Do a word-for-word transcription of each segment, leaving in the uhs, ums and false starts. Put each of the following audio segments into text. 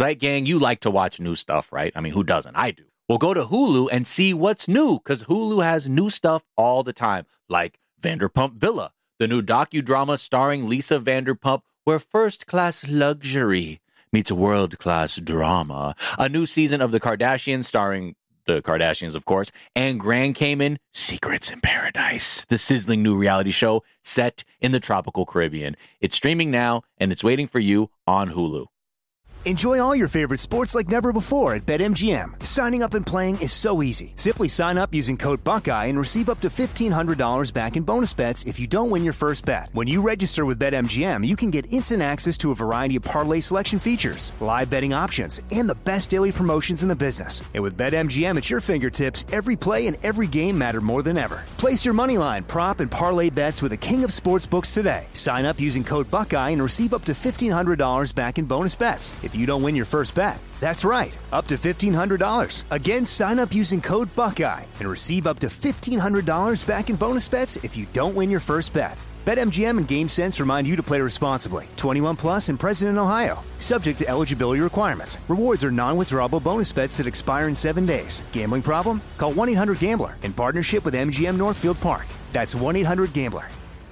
Zeit Gang, you like to watch new stuff, right? I mean, who doesn't? I do. Well, go to Hulu and see what's new, because Hulu has new stuff all the time, like Vanderpump Villa, the new docudrama starring Lisa Vanderpump, where first-class luxury meets world-class drama. A new season of The Kardashians starring the Kardashians, of course, and Grand Cayman, Secrets in Paradise, the sizzling new reality show set in the tropical Caribbean. It's streaming now, and it's waiting for you on Hulu. Enjoy all your favorite sports like never before at BetMGM. Signing up and playing is so easy. Simply sign up using code Buckeye and receive up to fifteen hundred dollars back in bonus bets if you don't win your first bet. When you register with BetMGM, you can get instant access to a variety of parlay selection features, live betting options, and the best daily promotions in the business. And with BetMGM at your fingertips, every play and every game matter more than ever. Place your moneyline, prop, and parlay bets with the king of sportsbooks today. Sign up using code Buckeye and receive up to fifteen hundred dollars back in bonus bets if you don't win your first bet. That's right, up to fifteen hundred dollars. Again, sign up using code Buckeye and receive up to fifteen hundred dollars back in bonus bets if you don't win your first bet. BetMGM and GameSense remind you to play responsibly. twenty-one plus and present in Ohio. Subject to eligibility requirements. Rewards are non-withdrawable bonus bets that expire in seven days. Gambling problem? Call one eight hundred gambler in partnership with M G M Northfield Park. That's one eight hundred gambler.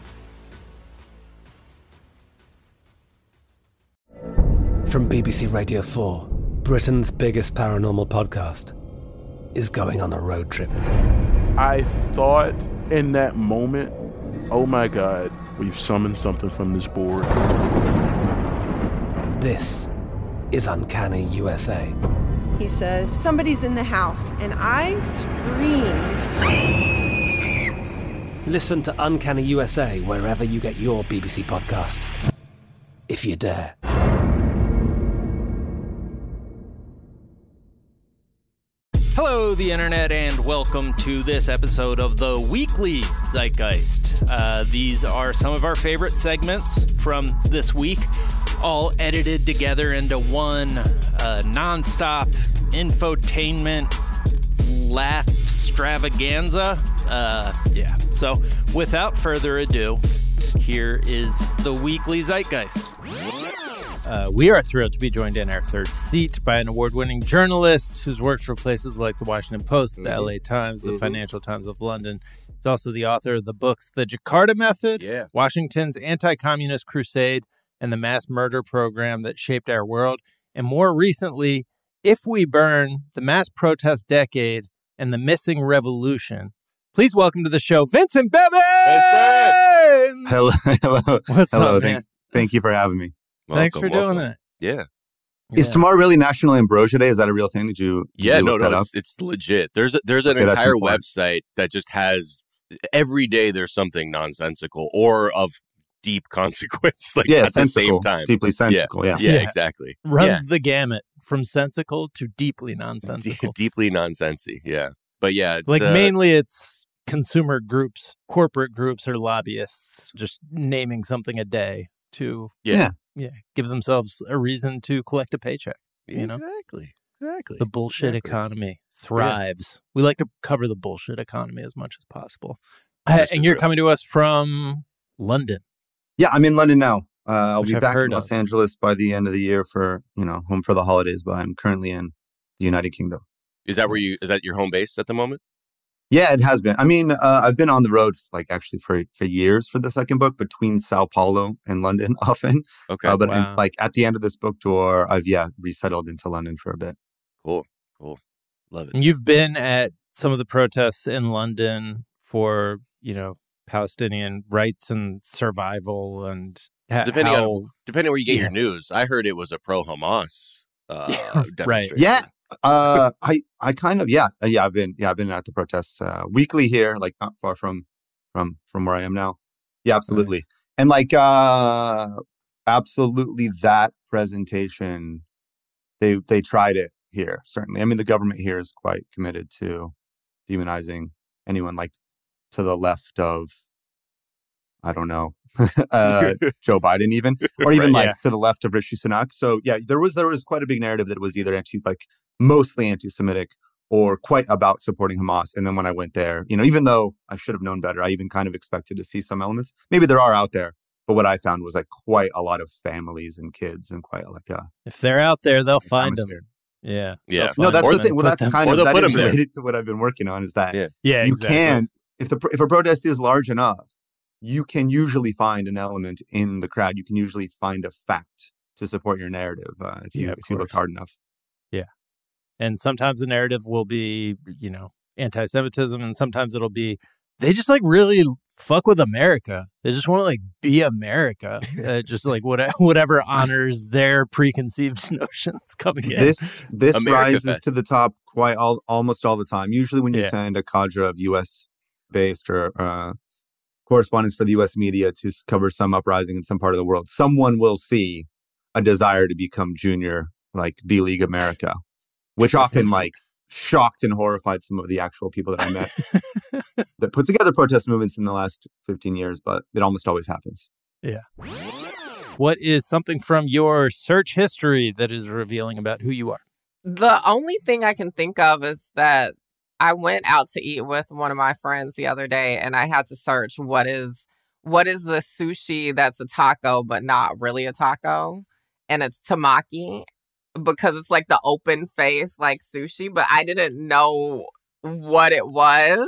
From B B C Radio four, Britain's biggest paranormal podcast is going on a road trip. I thought in that moment, oh my God, we've summoned something from this board. This is Uncanny U S A. He says, somebody's in the house, and I screamed. Listen to Uncanny U S A wherever you get your B B C podcasts, if you dare. Hello, the internet, and welcome to this episode of the Weekly Zeitgeist. Uh, these are some of our favorite segments from this week, all edited together into one uh, nonstop infotainment laugh extravaganza. Uh, yeah, so without further ado, here is the Weekly Zeitgeist. Uh, we are thrilled to be joined in our third seat by an award-winning journalist who's worked for places like the Washington Post, the mm-hmm. L A Times, the mm-hmm. Financial Times of London. He's also the author of the books The Jakarta Method, yeah. Washington's Anti-Communist Crusade, and the Mass Murder Program That Shaped Our World. And more recently, If We Burn, the Mass Protest Decade, and the Missing Revolution. Please welcome to the show, Vincent Bevins! Vincent! Hello. Hello. What's Hello. up, thank, man? Thank you for having me. Thanks Welcome, for doing welcome. that. Yeah. Is Yeah. tomorrow really National Ambrosia Day? Is that a real thing? Did you? Did Yeah, you no, look no, that it's, it's legit. There's a, there's an Okay, that's entire important. website that just has every day there's something nonsensical or of deep consequence, like yeah, at the same sensical, time. deeply sensical. Yeah. Yeah, Yeah. exactly. Runs yeah. the gamut from sensical to deeply nonsensical. Deeply nonsensy. Yeah. But yeah. It's, Like uh, mainly it's consumer groups, corporate groups, or lobbyists just naming something a day to Yeah. Yeah. yeah give themselves a reason to collect a paycheck. You know, Exactly. Exactly. the bullshit Exactly. economy thrives. We like to cover the bullshit economy as much as possible. That's And you're true. coming to us from London. Yeah, I'm in London now. Uh, I'll Which be I've back heard in Los of. Angeles by the end of the year for, you know, home for the holidays, but I'm currently in the United Kingdom. Is that where you, is that your home base at the moment? Yeah, it has been. I mean, uh, I've been on the road, like actually for, for years for the second book between Sao Paulo and London often. Okay. Uh, but Wow. in, like at the end of this book tour, I've, yeah, resettled into London for a bit. Cool. Cool. Love it. And you've been at some of the protests in London for, you know, Palestinian rights and survival and ha- Depending how... on depending on where you get Yeah. your news, I heard it was a pro-Hamas uh, Yeah, right. demonstration. Yeah. Uh, I, I kind of, yeah, uh, yeah, I've been, yeah, I've been at the protests, uh, weekly here, like not far from, from, from where I am now. Yeah, absolutely. And like, uh, absolutely that presentation, they, they tried it here, certainly. I mean, the government here is quite committed to demonizing anyone like to the left of, I don't know, uh, Joe Biden even, or even Right, like yeah. to the left of Rishi Sunak. So yeah, there was, there was quite a big narrative that it was either anti, like mostly anti-Semitic or quite about supporting Hamas. And then when I went there, you know, even though I should have known better, I even kind of expected to see some elements. Maybe there are out there, but what I found was like quite a lot of families and kids and quite like a. If they're out there, they'll find them. atmosphere. Yeah. Yeah. No, that's Or the thing. Well, that's them- kind or of they'll that put is them there. related to what I've been working on. Is that Yeah. Yeah, you exactly. can if the if a protest is large enough, you can usually find an element in the crowd. You can usually find a fact to support your narrative uh, if you Yeah, of if you look course. hard enough. And sometimes the narrative will be, you know, anti-Semitism, and sometimes it'll be they just like really fuck with America. They just want to like be America, uh, just like whatever whatever honors their preconceived notions coming in. This this America rises Fest. to the top quite all, almost all the time. Usually, when you Yeah. send a cadre of U S based or uh, correspondents for the U S media to s- cover some uprising in some part of the world, someone will see a desire to become junior, like B League America, which often like shocked and horrified some of the actual people that I met that put together protest movements in the last fifteen years. But it almost always happens. What is something from your search history that is revealing about who you are? The only thing I can think of is that I went out to eat with one of my friends the other day, and I had to search what is what is the sushi that's a taco but not really a taco, and it's tamaki because it's like the open face like sushi, but I didn't know what it was.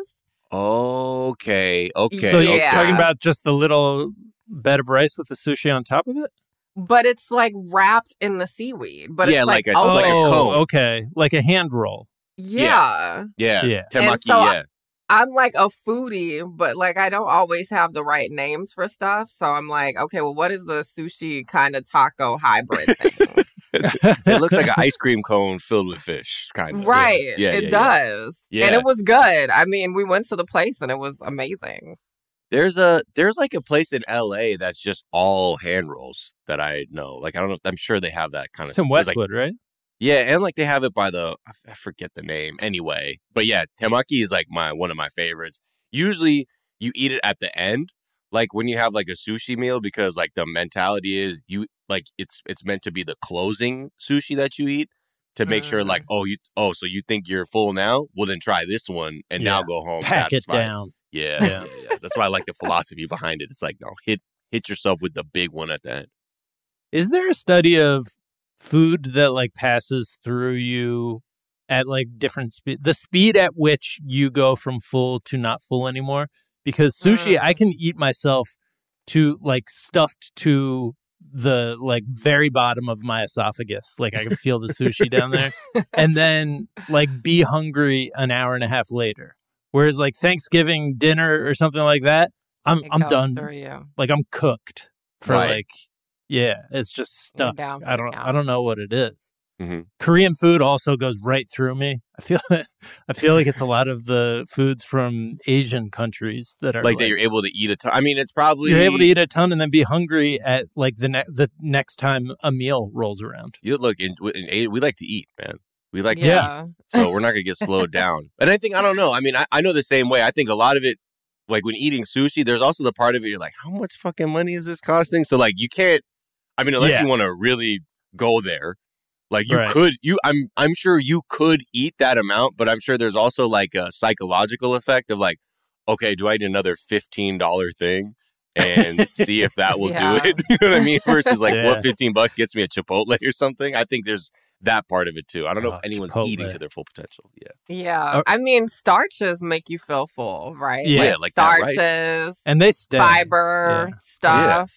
Okay. Okay. So Yeah. you're talking about just the little bed of rice with the sushi on top of it? But it's like wrapped in the seaweed. But Yeah, it's like, like a- open. like a oh, cone. okay. Like a hand roll. Yeah. Yeah. Yeah. Temaki, And so I- yeah. I'm like a foodie, but like I don't always have the right names for stuff. So I'm like, okay, well, what is the sushi kind of taco hybrid thing? It looks like an ice cream cone filled with fish, kind of. Right. Yeah, it yeah, yeah. does. Yeah. And it was good. I mean, we went to the place and it was amazing. There's a there's like a place in L A that's just all hand rolls that I know. Like I don't know if I'm sure they have that kind of It's in there's, like, Westwood, right? yeah, and like they have it by the I f- I forget the name anyway. But yeah, temaki is like my one of my favorites. Usually you eat it at the end, like when you have like a sushi meal, because like the mentality is you like it's it's meant to be the closing sushi that you eat to make sure Mm. like oh you oh so you think you're full now? Well then try this one and now Yeah. go home Pack it satisfied. down. Yeah, Yeah. yeah, yeah. That's why I like the philosophy behind it. It's like no hit hit yourself with the big one at the end. Is there a study of food that like passes through you at like different speed, the speed at which you go from full to not full anymore? Because sushi, Mm. I can eat myself to like stuffed to the like very bottom of my esophagus. Like I can feel the sushi down there, and then like be hungry an hour and a half later. Whereas like Thanksgiving dinner or something like that, I'm It I'm goes done. through you. Like I'm cooked for Right. like yeah, it's just You're stuck. down for I the don't count. I don't know what it is. Mhm. Korean food also goes right through me. I feel I feel like it's a lot of the foods from Asian countries that are Like, like, that you're able to eat a ton. I mean, it's probably you're able to eat a ton and then be hungry at like the ne- the next time a meal rolls around. You look in, in A- we like to eat, man. We like to Yeah. eat, so we're not gonna get slowed down. And I think I don't know. I mean, I, I know the same way. I think a lot of it, like when eating sushi, there's also the part of it you're like, how much fucking money is this costing? So like, you can't. I mean, unless Yeah. you want to really go there, like you Right. could. You, I'm, I'm sure you could eat that amount, but I'm sure there's also like a psychological effect of like, okay, do I eat another fifteen dollar thing? And see if that will Yeah. do it. You know what I mean? Versus like Yeah. what fifteen bucks gets me a Chipotle or something. I think there's that part of it too. I don't know Oh, if anyone's Chipotle. eating to their full potential. Yeah. Yeah. Uh, I mean, starches make you feel full, right? Yeah, like, like that, right? starches, And they stay. fiber, Yeah. stuff.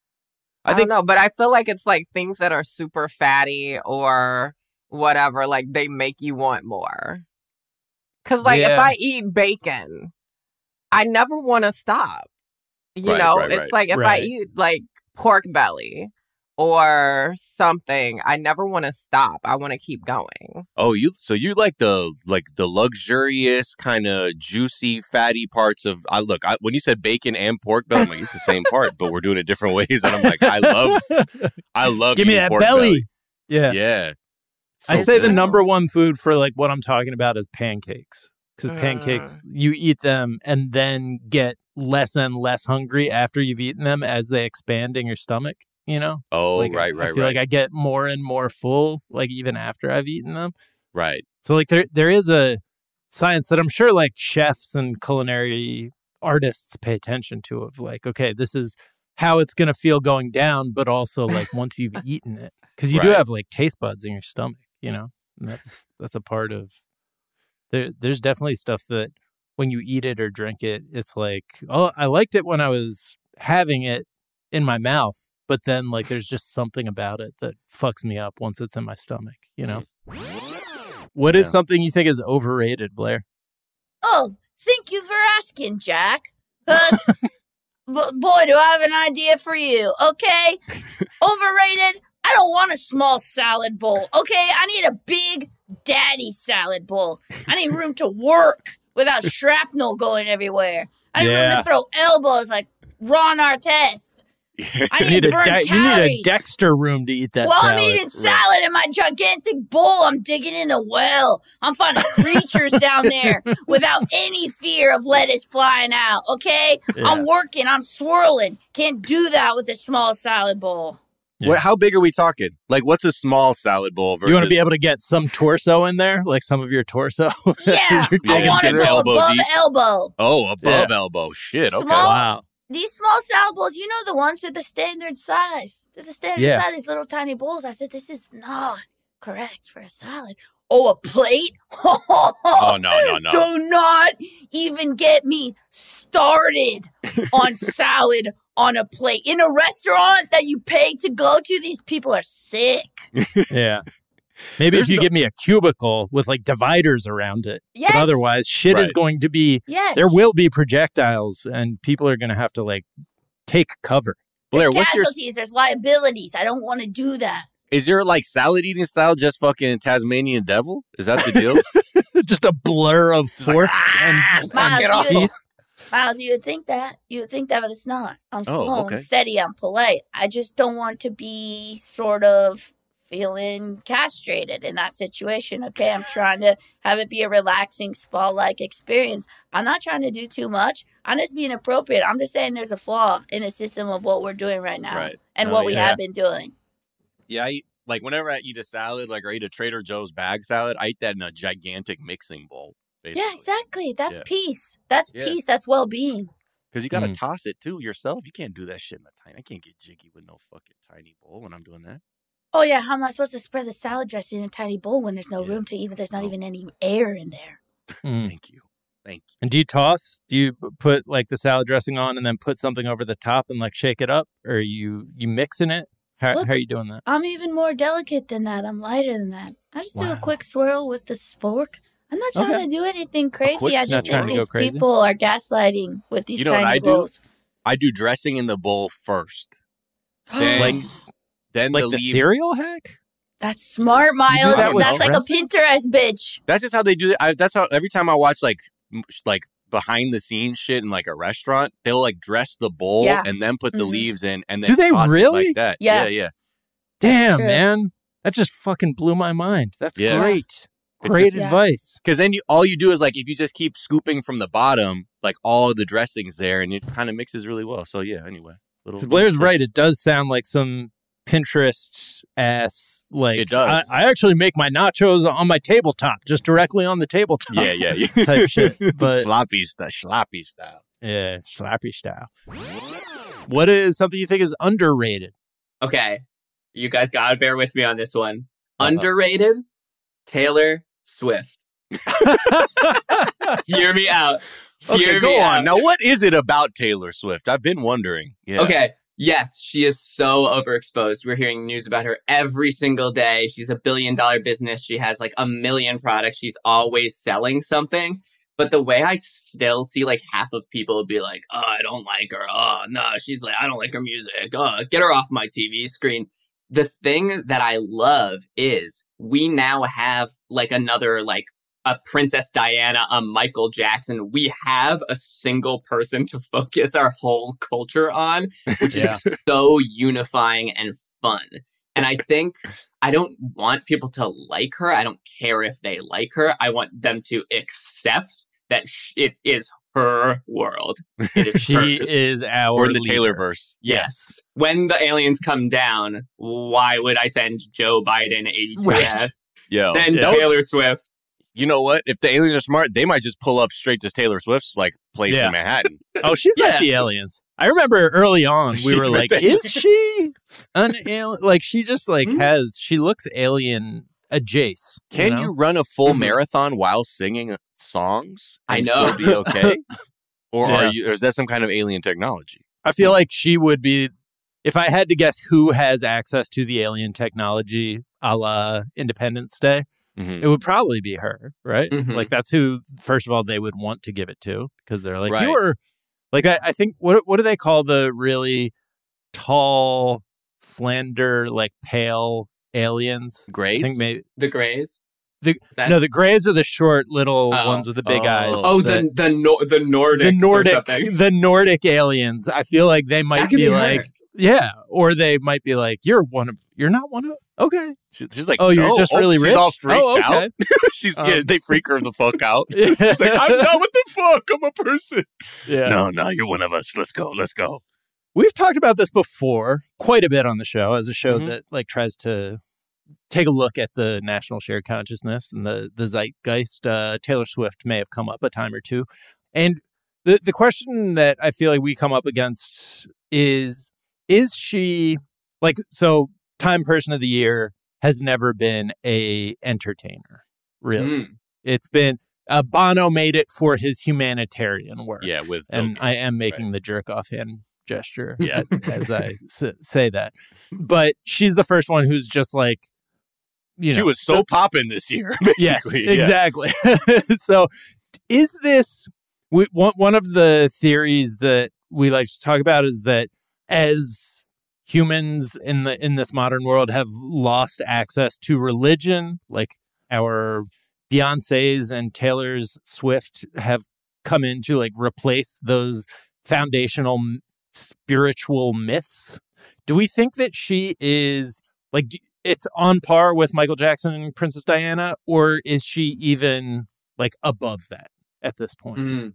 I I, think- don't know, but I feel like it's like things that are super fatty or whatever, like they make you want more. Cause like if Yeah. I eat bacon, I never want to stop. You Right, know, right, it's right. like if Right. I eat like pork belly or something, I never want to stop. I want to keep going. Oh, you so you like the like the luxurious kind of juicy fatty parts of I look I, when you said bacon and pork belly, I'm like it's the same part, but we're doing it different ways. And I'm like, I love I love Give me eating that pork belly. Yeah. Yeah. So I'd say the good. number one food for like what I'm talking about is pancakes. Because Mm. pancakes, you eat them and then get less and less hungry after you've eaten them as they expand in your stomach, you know? Oh, Like, right, I right, feel right. like I get more and more full, like even after I've eaten them. Right. So like there there is a science that I'm sure like chefs and culinary artists pay attention to of like, okay, this is how it's going to feel going down, but also like once you've eaten it. Because you right. do have like taste buds in your stomach, you know? And that's that's a part of... There, there's definitely stuff that when you eat it or drink it, it's like, oh, I liked it when I was having it in my mouth. But then like there's just something about it that fucks me up once it's in my stomach, you know? What is yeah. something you think is overrated, Blair? Oh, thank you for asking, Jack. Because, b- boy, do I have an idea for you, okay? Overrated? I don't want a small salad bowl, okay? I need a big daddy salad bowl. I need room to work without shrapnel going everywhere. I need yeah. room to throw elbows like Ron Artest. I need, need to a burn de- calories. You need a Dexter room to eat that Well, salad. I'm eating salad in my gigantic bowl. I'm digging in a well. I'm finding creatures down there without any fear of lettuce flying out, okay? Yeah. I'm working. I'm swirling. Can't do that with a small salad bowl. Yeah. What? How big are we talking? Like, what's a small salad bowl versus... You want to be able to get some torso in there? Like some of your torso? Yeah, I want to go elbow above deep. elbow. Oh, above Yeah. elbow. Shit, okay. Small- Wow. These small salad bowls, you know the ones that the standard size. They're the standard Yeah. size, these little tiny bowls. I said, this is not correct for a salad. Oh, a plate? Oh, no, no, no. Do not even get me started on salad on a plate. In a restaurant that you pay to go to, these people are sick. Yeah. Maybe There's if you no- give me a cubicle with like dividers around it. Yes. But otherwise, shit is Right. going to be, Yes. there will be projectiles and people are going to have to like take cover. Blair, There's what's your... casualties, there's liabilities. I don't want to do that. Is your, like, salad eating style just fucking Tasmanian devil? Is that the deal? Just a blur of fork ah, and, Miles, and you, teeth. Miles, you would think that. You would think that, but it's not. I'm Oh, slow, okay. I'm steady, I'm polite. I just don't want to be sort of feeling castrated in that situation, okay? I'm trying to have it be a relaxing spa-like experience. I'm not trying to do too much. I'm just being appropriate. I'm just saying there's a flaw in the system of what we're doing right now Right. and No, what we yeah. have been doing. Yeah, I eat, like, whenever I eat a salad, like, or eat a Trader Joe's bag salad, I eat that in a gigantic mixing bowl, basically. Yeah, exactly. That's Yeah. peace. That's Yeah. peace. That's well-being. Because you got to Mm. toss it, too, yourself. You can't do that shit in a tiny... I can't get jiggy with no fucking tiny bowl when I'm doing that. Oh, yeah, how am I supposed to spread the salad dressing in a tiny bowl when there's no Yeah. room to even, there's not No. even any air in there? Mm. Thank you. Thank you. And do you toss? Do you put like the salad dressing on and then put something over the top and like shake it up? Or are you, you mixing it? How, Look, how are you doing that? I'm even more delicate than that. I'm lighter than that. I just do a Wow. quick swirl with the fork. I'm not trying Okay. to do anything crazy. quick I swirl. just Not trying think to go these crazy? people are gaslighting with these You know what tiny I do? bowls. I do dressing in the bowl first. Then, Like, then like the the leaves... cereal hack? That's smart, Miles. that with That's like a Pinterest bitch. That's just how they do it. I, that's how every time I watch like m- like behind the scenes shit in like a restaurant, they'll like dress the bowl Yeah. and then put the Mhm. leaves in and then Do they toss it really? like that. Yeah. yeah, yeah. Damn, true. man. That just fucking blew my mind. That's Yeah. great. It's Great just- Yeah. advice. Because then you all you do is like if you just keep scooping from the bottom, like all of the dressings there, and it kind of mixes really well. So yeah. Anyway, little 'Cause Blair's little right. tips. It does sound like some Pinterest ass. Like It does. I, I actually make my nachos on my tabletop, just directly on the tabletop. Yeah, yeah, yeah. Type shit. But sloppy style, sloppy style. yeah, slappy style. What is something you think is underrated? Okay, you guys gotta bear with me on this one. Uh-huh. Underrated, Taylor Swift. Hear me out. Hear Okay, me go out. on. Now, what is it about Taylor Swift? I've been wondering. Yeah. Okay. Yes, she is so overexposed. We're hearing news about her every single day. She's a billion dollar business. She has like a million products. She's always selling something. But the way I still see like half of people be like, oh, I don't like her. Oh, no, she's like, I don't like her music. Oh, get her off my T V screen. The thing that I love is we now have like another like a Princess Diana, a Michael Jackson. We have a single person to focus our whole culture on, which Yeah. is so unifying and fun. And I think I don't want people to like her. I don't care if they like her. I want them to accept that sh- it is her world. It is She hers. is our Or the leader. Taylor verse. Yes. When the aliens come down, why would I send Joe Biden eighty-two S? Yo, Send that would- Taylor Swift. you know what? If the aliens are smart, they might just pull up straight to Taylor Swift's like place Yeah. in Manhattan. Oh, she's Yeah. met the aliens. I remember early on, we She's were met like, the is she an alien? Like, she just like Mhm. has, she looks alien adjacent. Can know? you run a full Mhm. marathon while singing songs? I and know. Still be okay? Or Yeah. are you? Or is that some kind of alien technology? I feel like she would be, if I had to guess who has access to the alien technology a la Independence Day, Mhm. it would probably be her, right? Mhm. Like, that's who, first of all, they would want to give it to because they're like, Right. you're, like, I, I think, what what do they call the really tall, slender, like pale aliens? Grays? I think maybe, The Greys. the, Is that- no, the Greys are the short little Oh. ones with the big Oh. eyes. Oh, that- the the Nor- the Nordics. the or Nordic, something. the Nordic aliens. I feel like they might That could be, be her. like, yeah, or they might be like, you're one of, you're not one of, okay. She- she's like, Oh, you're no. just Oh, really she's rich? all freaked Oh, okay. out. she's Um, yeah, they freak her the fuck out. Yeah. She's like, I'm not. What the fuck? I'm a person. Yeah. No, no, you're one of us. Let's go. Let's go. We've talked about this before quite a bit on the show as a show Mhm. that like tries to take a look at the national shared consciousness and the, the zeitgeist. Uh, Taylor Swift may have come up a time or two. And the, the question that I feel like we come up against is, is she like, so Time Person of the Year has never been a entertainer, really. Mm. It's been, uh, Bono made it for his humanitarian work. Yeah, with And Bill I am making right. the jerk off hand gesture yeah, as I s- say that. But she's the first one who's just like, you know. she was so, popping this year, Yes, basically. Yeah. exactly. So is this, we, one, one of the theories that we like to talk about is that as humans in the in this modern world have lost access to religion, like our Beyoncé's and Taylor's Swift have come in to like replace those foundational m- spiritual myths. Do we think that she is like, d- it's on par with Michael Jackson and Princess Diana, or is she even like above that at this point? Mm.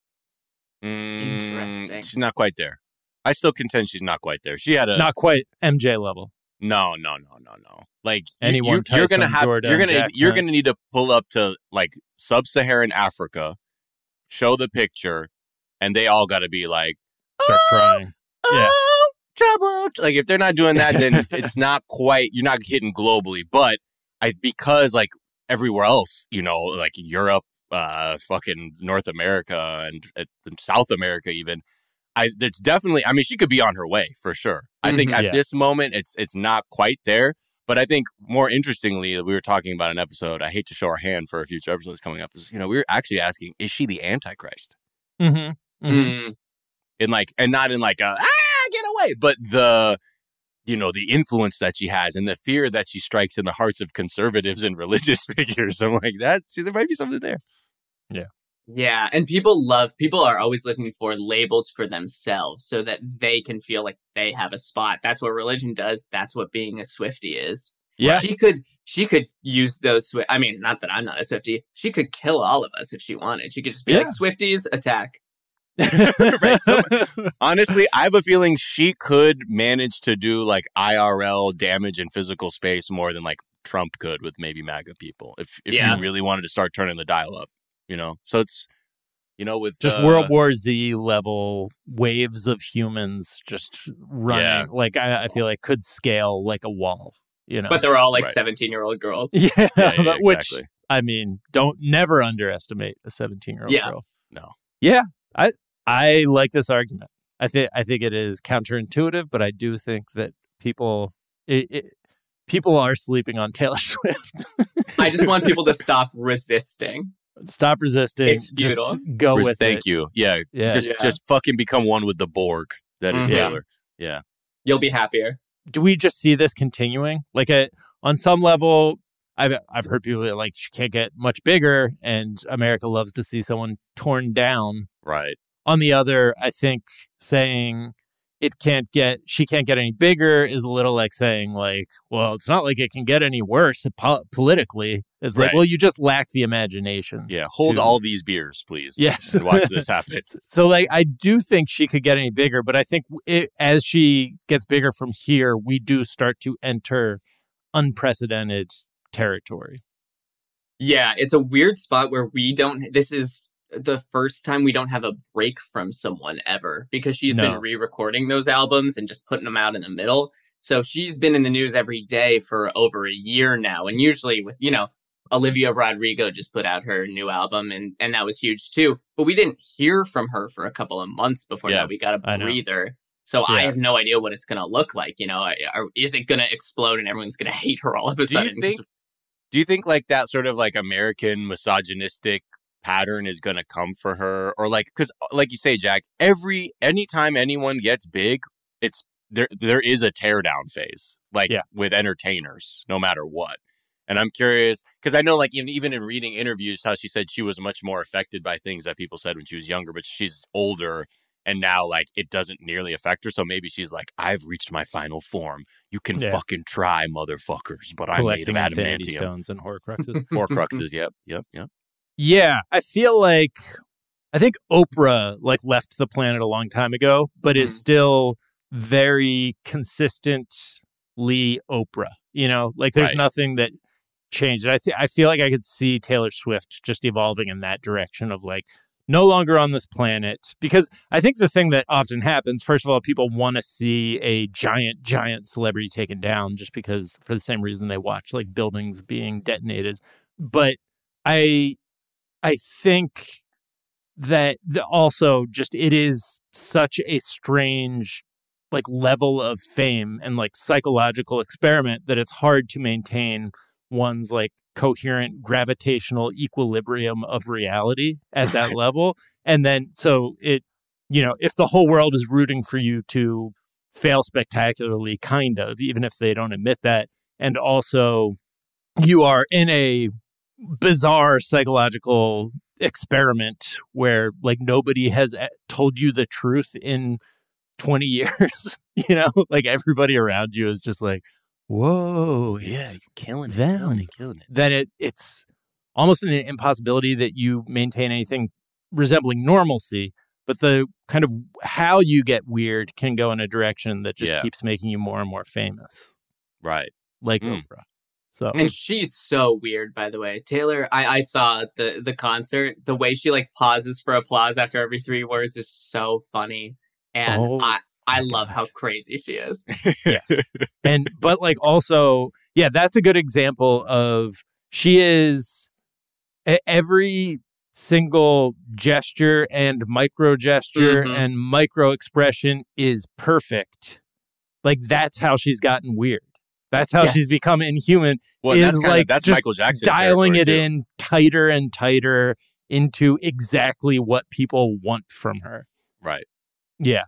Mm, Interesting. She's not quite there. I still contend she's not quite there. She had a Not quite M J level. no, no, no, no, no. Like you- Anyone you, you're gonna Tyson, have Jordan, you're gonna Jackson. you're gonna need to pull up to like sub-Saharan Africa, show the picture, and they all got to be like, Start crying. Yeah. oh, trouble. Like if they're not doing that, then it's not quite. You're not hitting globally, but I because like everywhere else, you know, like Europe, uh, fucking North America, and, uh, and South America, even. I, it's definitely. I mean, she could be on her way for sure. I think Mhm. at Yeah. this moment, it's it's not quite there. But I think more interestingly, we were talking about an episode. I hate to show our hand for a future episodes coming up. Is, you know, we were actually asking, is she the Antichrist? Mm-hmm. Mm-hmm. Mm. In like, and not in like a ah, get away, but the, you know, the influence that she has and the fear that she strikes in the hearts of conservatives and religious figures. I'm like that. See, there might be something there. Yeah, and people love people are always looking for labels for themselves so that they can feel like they have a spot. That's what religion does. That's what being a Swiftie is. Yeah. She could she could use those Swi- I mean, not that I'm not a Swiftie. She could kill all of us if she wanted. She could just be like Yeah. Swifties attack. Right, so- Honestly, I have a feeling she could manage to do like I R L damage in physical space more than like Trump could with maybe MAGA people if if Yeah. she really wanted to start turning the dial up, you know. So it's, you know, with Just uh, World War Z level waves of humans just running. Yeah. Like I, I feel like could scale like a wall, you know. But they're all like Right. seventeen year old girls. yeah, Yeah, yeah, but which exactly. I mean, don't never underestimate a seventeen year old Yeah. girl. No. Yeah, I I like this argument. I think I think it is counterintuitive, but I do think that people it, it, people are sleeping on Taylor Swift. I just want people to stop resisting. Stop resisting. It's just futile. go Res- with Thank it. you. Yeah. Yeah. Just Yeah. just fucking become one with the Borg. That is Mhm. Taylor. Yeah. You'll be happier. Do we just see this continuing? Like a, on some level, I've I've heard people that like she can't get much bigger, and America loves to see someone torn down. Right. On the other, I think saying it can't get, she can't get any bigger is a little like saying like, well, it's not like it can get any worse po- politically. It's like, Right. well, you just lack the imagination. Yeah. Hold to- all these beers, please. Yes. And watch this happen. So like, I do think she could get any bigger, but I think it, as she gets bigger from here, we do start to enter unprecedented territory. Yeah, it's a weird spot where we don't, this is the first time we don't have a break from someone ever, because she's No. been re-recording those albums and just putting them out in the middle. So she's been in the news every day for over a year now. And usually with, you know, Olivia Rodrigo just put out her new album, and, and that was huge too. But we didn't hear from her for a couple of months before Yeah, that. We got I a know. breather. So I Yeah. have no idea what it's going to look like. You know, Are- is it going to explode and everyone's going to hate her all of a Do you sudden? think? Do you think like that sort of like American misogynistic pattern is going to come for her, or like, because like you say, Jack, every anytime anyone gets big, it's there. There is a teardown phase, like Yeah. with entertainers, no matter what. And I'm curious because I know, like even even in reading interviews, how she said she was much more affected by things that people said when she was younger, but she's older. And now, like, it doesn't nearly affect her. So maybe she's like, I've reached my final form. You can Yeah. fucking try, motherfuckers. But I'm made Collecting of Infinity adamantium. Stones and Horcruxes. Horcruxes, yep, yep, yep. Yeah, I feel like I think Oprah like left the planet a long time ago, but is Mhm. still very consistently Oprah. You know, like there's Right. nothing that changed. I th- I feel like I could see Taylor Swift just evolving in that direction of like no longer on this planet, because I think the thing that often happens, first of all, people want to see a giant, giant celebrity taken down just because for the same reason they watch like buildings being detonated. But I, I think that the, also just it is such a strange like level of fame and like psychological experiment that it's hard to maintain one's like coherent gravitational equilibrium of reality at that level. And then so it, you know, if the whole world is rooting for you to fail spectacularly, kind of, even if they don't admit that, and also you are in a bizarre psychological experiment where like nobody has a- told you the truth in twenty years, you know, like everybody around you is just like, whoa, Yeah, it's you're killing it, them. killing it, killing it. Then it it's almost an impossibility that you maintain anything resembling normalcy. But the kind of how you get weird can go in a direction that just Yeah. keeps making you more and more famous, Right. like Mm. Oprah. So And she's so weird, by the way. Taylor, I, I saw the the concert. The way she like pauses for applause after every three words is so funny. And Oh, I, I my love gosh. how crazy she is. yes. And but like also, yeah, that's a good example of she is e- every single gesture and micro gesture Mhm. and micro expression is perfect. Like that's how she's gotten weird. That's how Yes. she's become inhuman. Well, is that's kinda, like that's just Michael Jackson dialing it territory, too. in tighter and tighter into exactly what people want from her. Right. Yeah.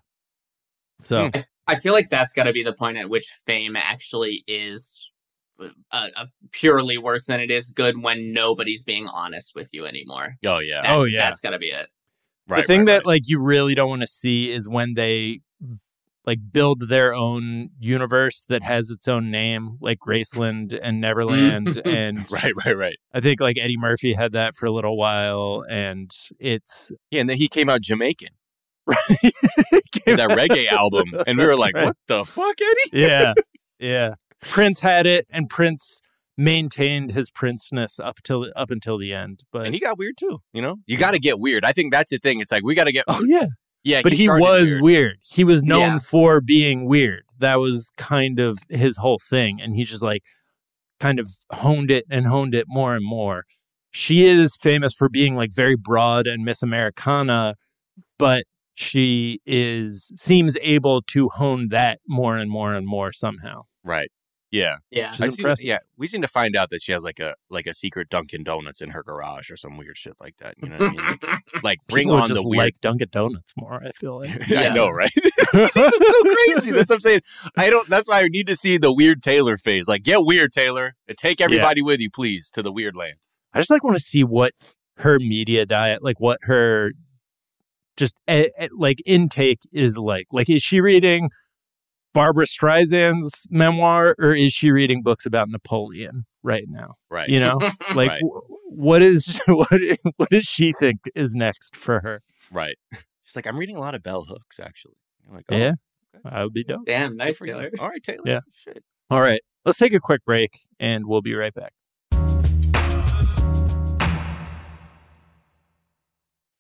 So Hmm. I feel like that's got to be the point at which fame actually is uh, uh, purely worse than it is good, when nobody's being honest with you anymore. Oh yeah. That- Oh, yeah. That's got to be it. Right. the thing right, that right. like you really don't want to see is when they like build their own universe that has its own name, like Graceland and Neverland. And Right. Right. Right. I think like Eddie Murphy had that for a little while, and it's Yeah, and then he came out Jamaican right. with that reggae album, and we were like, Right. "What the fuck, Eddie?" Yeah, yeah. Prince had it, and Prince maintained his princeness up till up until the end. But And he got weird too. You know, you got to get weird. I think that's the thing. It's like we got to get. oh yeah, Yeah, but he started was weird. weird. He was known Yeah. for being weird. That was kind of his whole thing. And he just like kind of honed it and honed it more and more. She is famous for being like very broad and Miss Americana, but she is seems able to hone that more and more and more somehow. Right. Yeah. Yeah. Which is I seem, impressive. yeah, we seem to find out that she has like a like a secret Dunkin' Donuts in her garage or some weird shit like that. You know what I mean? Like, like bring People on just the weird. like Dunkin' Donuts more, I feel like. I Yeah. know, right? It's so crazy. That's what I'm saying. I don't. That's why I need to see the weird Taylor phase. Like, get weird, Taylor, and take everybody with you, please, to the weird land. I just like want to see what her media diet, like what her just eh, eh, like intake is like. Like, is she reading Barbara Streisand's memoir, or is she reading books about Napoleon right now? Right. You know, like Right. w- what is what what does she think is next for her? Right. She's like, I'm reading a lot of bell hooks, actually. You're like, oh, Yeah, okay. I would be dope. Damn, Good nice, for you. Taylor. All right, Taylor. Yeah. Shit. All right, let's take a quick break, and we'll be right back.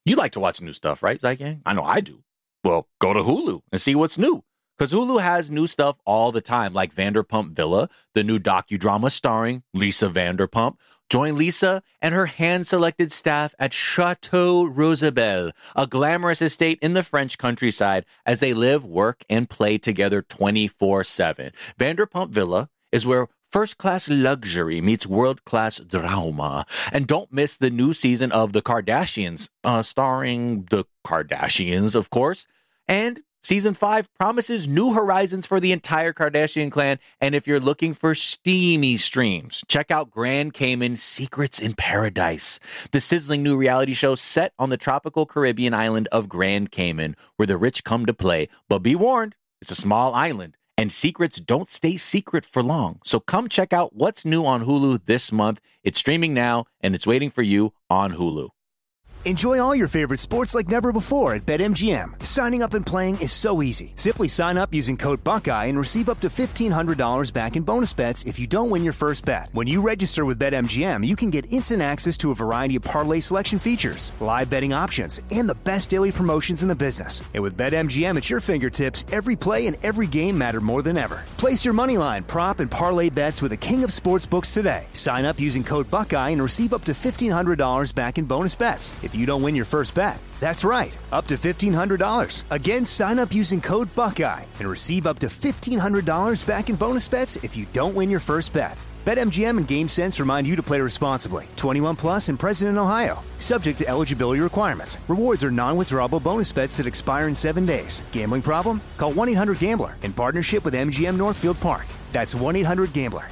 You like to watch new stuff, right, Zygang? I know I do. Well, go to Hulu and see what's new. Because Hulu has new stuff all the time, like Vanderpump Villa, the new docudrama starring Lisa Vanderpump. Join Lisa and her hand-selected staff at Chateau Rosabelle, a glamorous estate in the French countryside, as they live, work, and play together twenty-four seven. Vanderpump Villa is where first-class luxury meets world-class drama. And don't miss the new season of The Kardashians, uh, starring the Kardashians, of course. And Season five promises new horizons for the entire Kardashian clan, and if you're looking for steamy streams, check out Grand Cayman Secrets in Paradise, the sizzling new reality show set on the tropical Caribbean island of Grand Cayman, where the rich come to play. But be warned, it's a small island, and secrets don't stay secret for long. So come check out what's new on Hulu this month. It's streaming now, and it's waiting for you on Hulu. Enjoy all your favorite sports like never before at BetMGM. Signing up and playing is so easy. Simply sign up using code Buckeye and receive up to fifteen hundred dollars back in bonus bets if you don't win your first bet. When you register with BetMGM, you can get instant access to a variety of parlay selection features, live betting options, and the best daily promotions in the business. And with BetMGM at your fingertips, every play and every game matter more than ever. Place your moneyline, prop, and parlay bets with the king of sportsbooks today. Sign up using code Buckeye and receive up to fifteen hundred dollars back in bonus bets if you don't win your first bet. That's right, up to fifteen hundred dollars. Again, sign up using code Buckeye and receive up to fifteen hundred dollars back in bonus bets if you don't win your first bet. BetMGM and GameSense remind you to play responsibly. twenty-one plus and present in Ohio. Subject to eligibility requirements. Rewards are non-withdrawable bonus bets that expire in seven days. Gambling problem? Call one eight hundred gambler in partnership with M G M Northfield Park. That's one eight hundred gambler.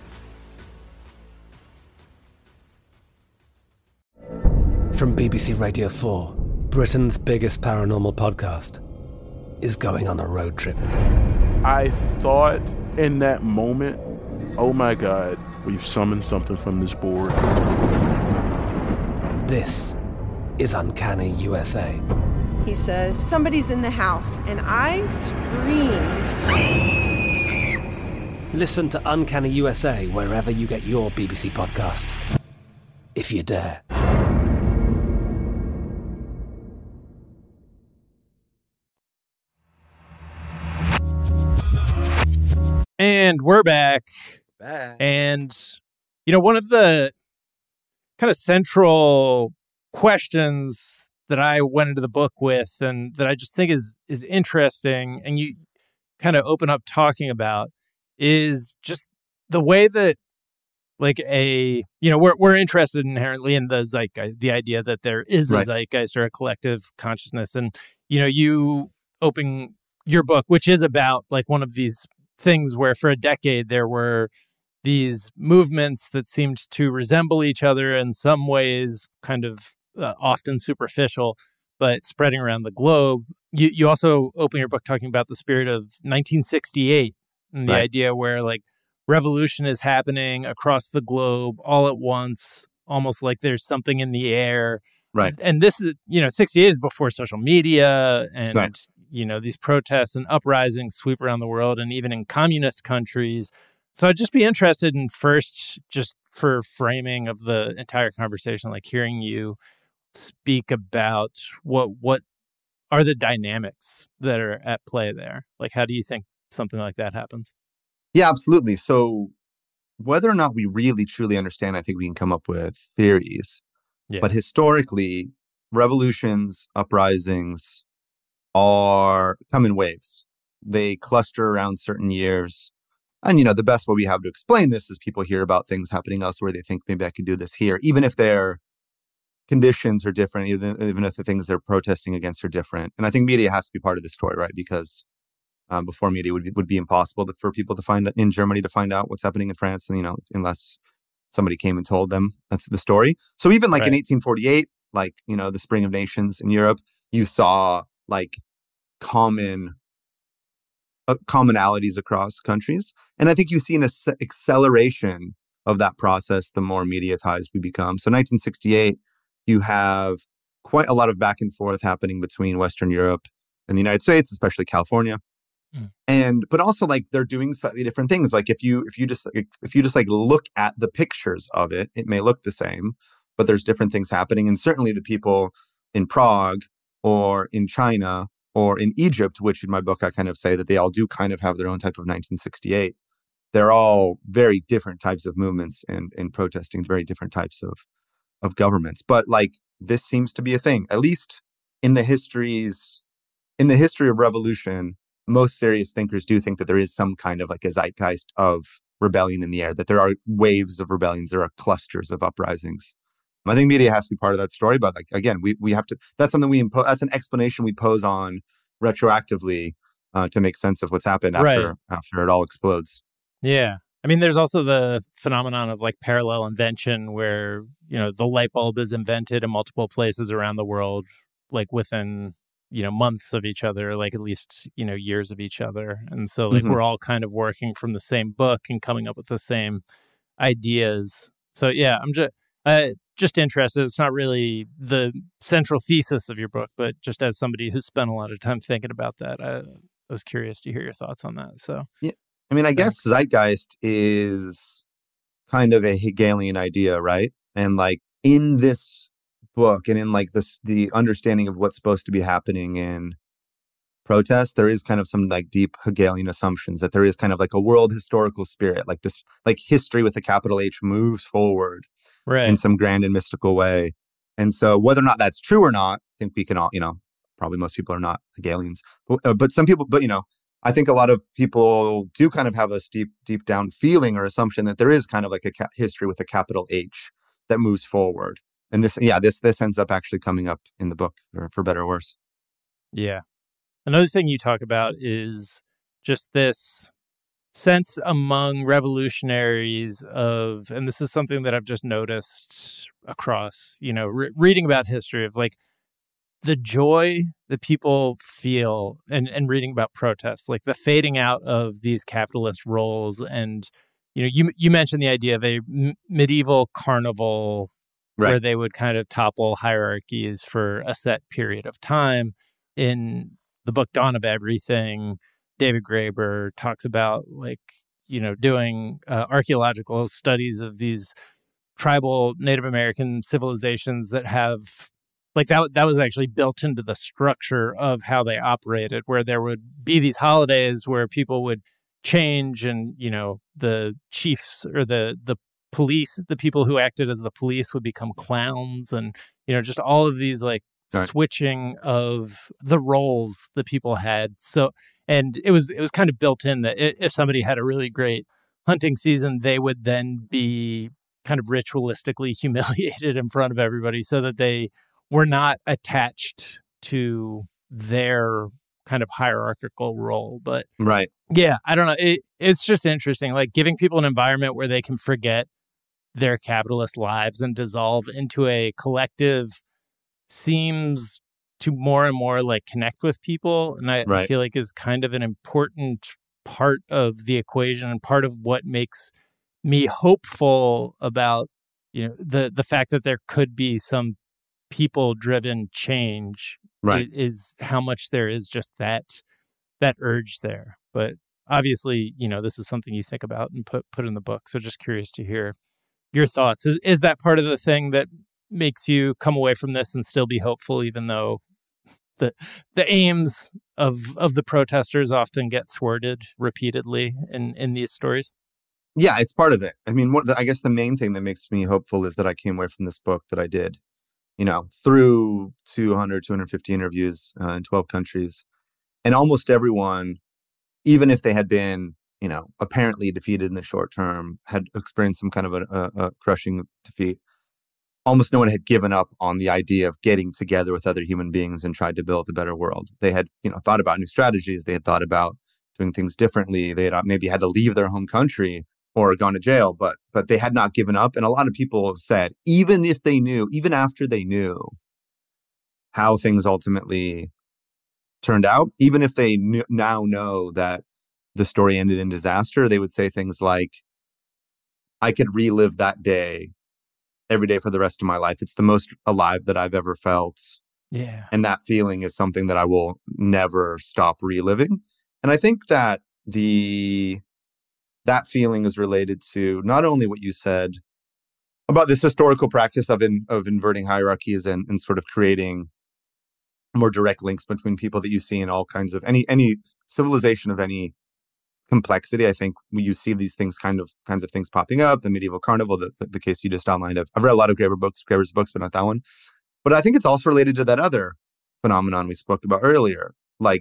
From B B C Radio four, Britain's biggest paranormal podcast is going on a road trip. I thought in that moment, oh my God, we've summoned something from this board. This is Uncanny U S A. He says, somebody's in the house, and I screamed. Listen to Uncanny U S A wherever you get your B B C podcasts, if you dare. And we're back. Back. And, you know, one of the kind of central questions that I went into the book with and that I just think is is interesting and you kind of open up talking about is just the way that like a, you know, we're we're interested inherently in the zeitgeist, the idea that there is a right. zeitgeist or a collective consciousness. And, you know, you open your book, which is about like one of these things where for a decade there were these movements that seemed to resemble each other in some ways, kind of uh, often superficial, but spreading around the globe. You you also open your book talking about the spirit of nineteen sixty-eight and the right. idea where like revolution is happening across the globe all at once, almost like there's something in the air. Right. And this is, you know, sixty-eight is before social media and right. you know, these protests and uprisings sweep around the world and even in communist countries. So I'd just be interested in first, just for framing of the entire conversation, like hearing you speak about what what are the dynamics that are at play there? Like, how do you think something like that happens? Yeah, absolutely. So whether or not we really truly understand, I think we can come up with theories. Yeah. But historically, revolutions, uprisings, are come in waves. They cluster around certain years. And, you know, the best way we have to explain this is people hear about things happening elsewhere. They think maybe I could do this here, even if their conditions are different, even, even if the things they're protesting against are different. And I think media has to be part of the story, right? Because um, before media would be, would be impossible to, for people to find in Germany to find out what's happening in France. And, you know, unless somebody came and told them that's the story. So even like right. in eighteen forty-eight, like, you know, the Spring of Nations in Europe, you saw like common uh, commonalities across countries. And I think you see an ac- acceleration of that process the more mediatized we become. So nineteen sixty-eight, you have quite a lot of back and forth happening between Western Europe and the United States, especially California. Mm. And but also like they're doing slightly different things. Like if you if you just if you just like look at the pictures of it, it may look the same, but there's different things happening. And certainly the people in Prague or in China or in Egypt, which in my book I kind of say that they all do kind of have their own type of nineteen sixty-eight. They're all very different types of movements and, and protesting very different types of, of governments. But like this seems to be a thing, at least in the histories, in the history of revolution, most serious thinkers do think that there is some kind of like a zeitgeist of rebellion in the air, that there are waves of rebellions, there are clusters of uprisings. I think media has to be part of that story, but like, again, we, we have to, that's something we impose, that's an explanation we pose on retroactively uh, to make sense of what's happened after, Right. after it all explodes. Yeah. I mean, there's also the phenomenon of like parallel invention where, you know, the light bulb is invented in multiple places around the world, like within, you know, months of each other, like at least, you know, years of each other. And so like Mhm. we're all kind of working from the same book and coming up with the same ideas. So yeah, I'm just, uh, just interested. It's not really the central thesis of your book, but just as somebody who's spent a lot of time thinking about that, I, I was curious to hear your thoughts on that. So Yeah. I mean, I guess zeitgeist is kind of a Hegelian idea, right? And like in this book and in like this, the understanding of what's supposed to be happening in protest, there is kind of some like deep Hegelian assumptions that there is kind of like a world historical spirit, like this, like history with a capital H moves forward right. in some grand and mystical way. And so whether or not that's true or not, I think we can all, you know, probably most people are not Hegelians, but, uh, but some people, but you know, I think a lot of people do kind of have a deep, deep down feeling or assumption that there is kind of like a ca- history with a capital H that moves forward. And this, yeah, this, this ends up actually coming up in the book, for, for better or worse. Yeah. Another thing you talk about is just this sense among revolutionaries of, and this is something that I've just noticed across, you know, re- reading about history of like the joy that people feel and, and reading about protests, like the fading out of these capitalist roles. And, you know, you, you mentioned the idea of a m- medieval carnival Right. where they would kind of topple hierarchies for a set period of time. In the book Dawn of Everything, David Graeber talks about like, you know, doing uh, archaeological studies of these tribal Native American civilizations that have like that, that was actually built into the structure of how they operated, where there would be these holidays where people would change and, you know, the chiefs or the, the police, the people who acted as the police would become clowns and, you know, just all of these like Right. switching of the roles that people had. So, and it was, it was kind of built in that if somebody had a really great hunting season, they would then be kind of ritualistically humiliated in front of everybody so that they were not attached to their kind of hierarchical role. But Right. yeah, I don't know. It, it's just interesting, like giving people an environment where they can forget their capitalist lives and dissolve into a collective seems to more and more like connect with people. And I, Right. I feel like is kind of an important part of the equation and part of what makes me hopeful about, you know, the, the fact that there could be some people driven change. Right. i- is how much there is just that, that urge there. But obviously, you know, this is something you think about and put, put in the book. So just curious to hear your thoughts. Is, is that part of the thing that makes you come away from this and still be hopeful, even though the the aims of of the protesters often get thwarted repeatedly in, in these stories? Yeah, it's part of it. I mean, what, I guess the main thing that makes me hopeful is that I came away from this book that I did, you know, through two hundred, two hundred fifty interviews uh, in twelve countries. And almost everyone, even if they had been, you know, apparently defeated in the short term, had experienced some kind of a, a, a crushing defeat. Almost no one had given up on the idea of getting together with other human beings and tried to build a better world. They had, you know, thought about new strategies. They had thought about doing things differently. They had maybe had to leave their home country or gone to jail, but but they had not given up. And a lot of people have said, even if they knew, even after they knew how things ultimately turned out, even if they knew, now know that the story ended in disaster, they would say things like, I could relive that day every day for the rest of my life. It's the most alive that I've ever felt. Yeah. And that feeling is something that I will never stop reliving. And I think that the that feeling is related to not only what you said about this historical practice of in, of inverting hierarchies and, and sort of creating more direct links between people that you see in all kinds of any any civilization of any complexity. I think you see these things kind of kinds of things popping up. The medieval carnival, the, the, the case you just outlined. I've, I've read a lot of Graeber books, Graeber's books, but not that one. But I think it's also related to that other phenomenon we spoke about earlier, like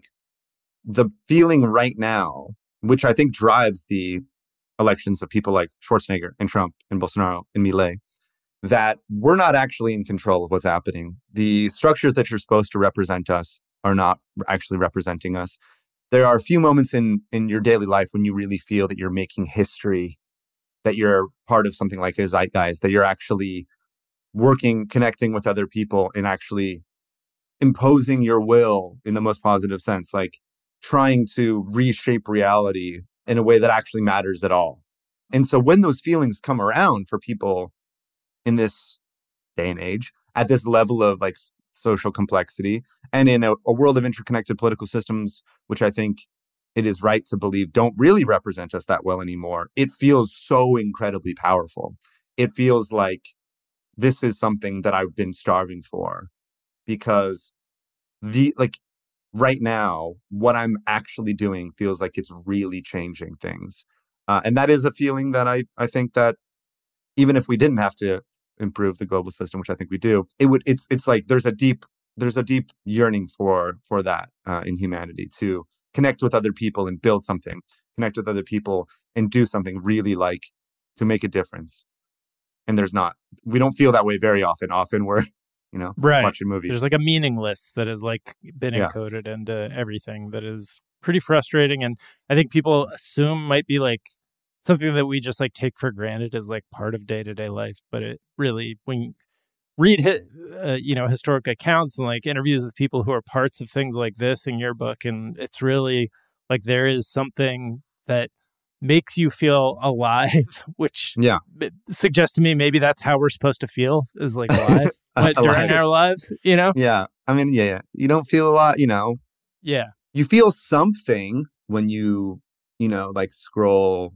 the feeling right now, which I think drives the elections of people like Schwarzenegger and Trump and Bolsonaro and Milei, that we're not actually in control of what's happening. The structures that you're supposed to represent us are not actually representing us. There are a few moments in, in your daily life when you really feel that you're making history, that you're part of something like a zeitgeist, that you're actually working, connecting with other people and actually imposing your will in the most positive sense, like trying to reshape reality in a way that actually matters at all. And so when those feelings come around for people in this day and age, at this level of like social complexity, and in a, a world of interconnected political systems, which I think it is right to believe don't really represent us that well anymore, it feels so incredibly powerful. It feels like this is something that I've been starving for, because the like right now, what I'm actually doing feels like it's really changing things. Uh, and that is a feeling that I, I think that even if we didn't have to improve the global system, which I think we do, it would, it's, it's like there's a deep, there's a deep yearning for, for that uh, in humanity, to connect with other people and build something, connect with other people and do something really, like, to make a difference. And there's not, we don't feel that way very often. Often we're, you know, right. watching movies. There's like a meaningless that has like been Yeah. encoded into everything that is pretty frustrating. And I think people assume might be like something that we just like take for granted as like part of day-to-day life. But it really, when you read, uh, you know, historic accounts and like interviews with people who are parts of things like this in your book, and it's really like there is something that makes you feel alive, which yeah. suggests to me maybe that's how we're supposed to feel, is like alive but during our lives, you know? Yeah. I mean, yeah, yeah. You don't feel a lot, you know? Yeah. You feel something when you, you know, like scroll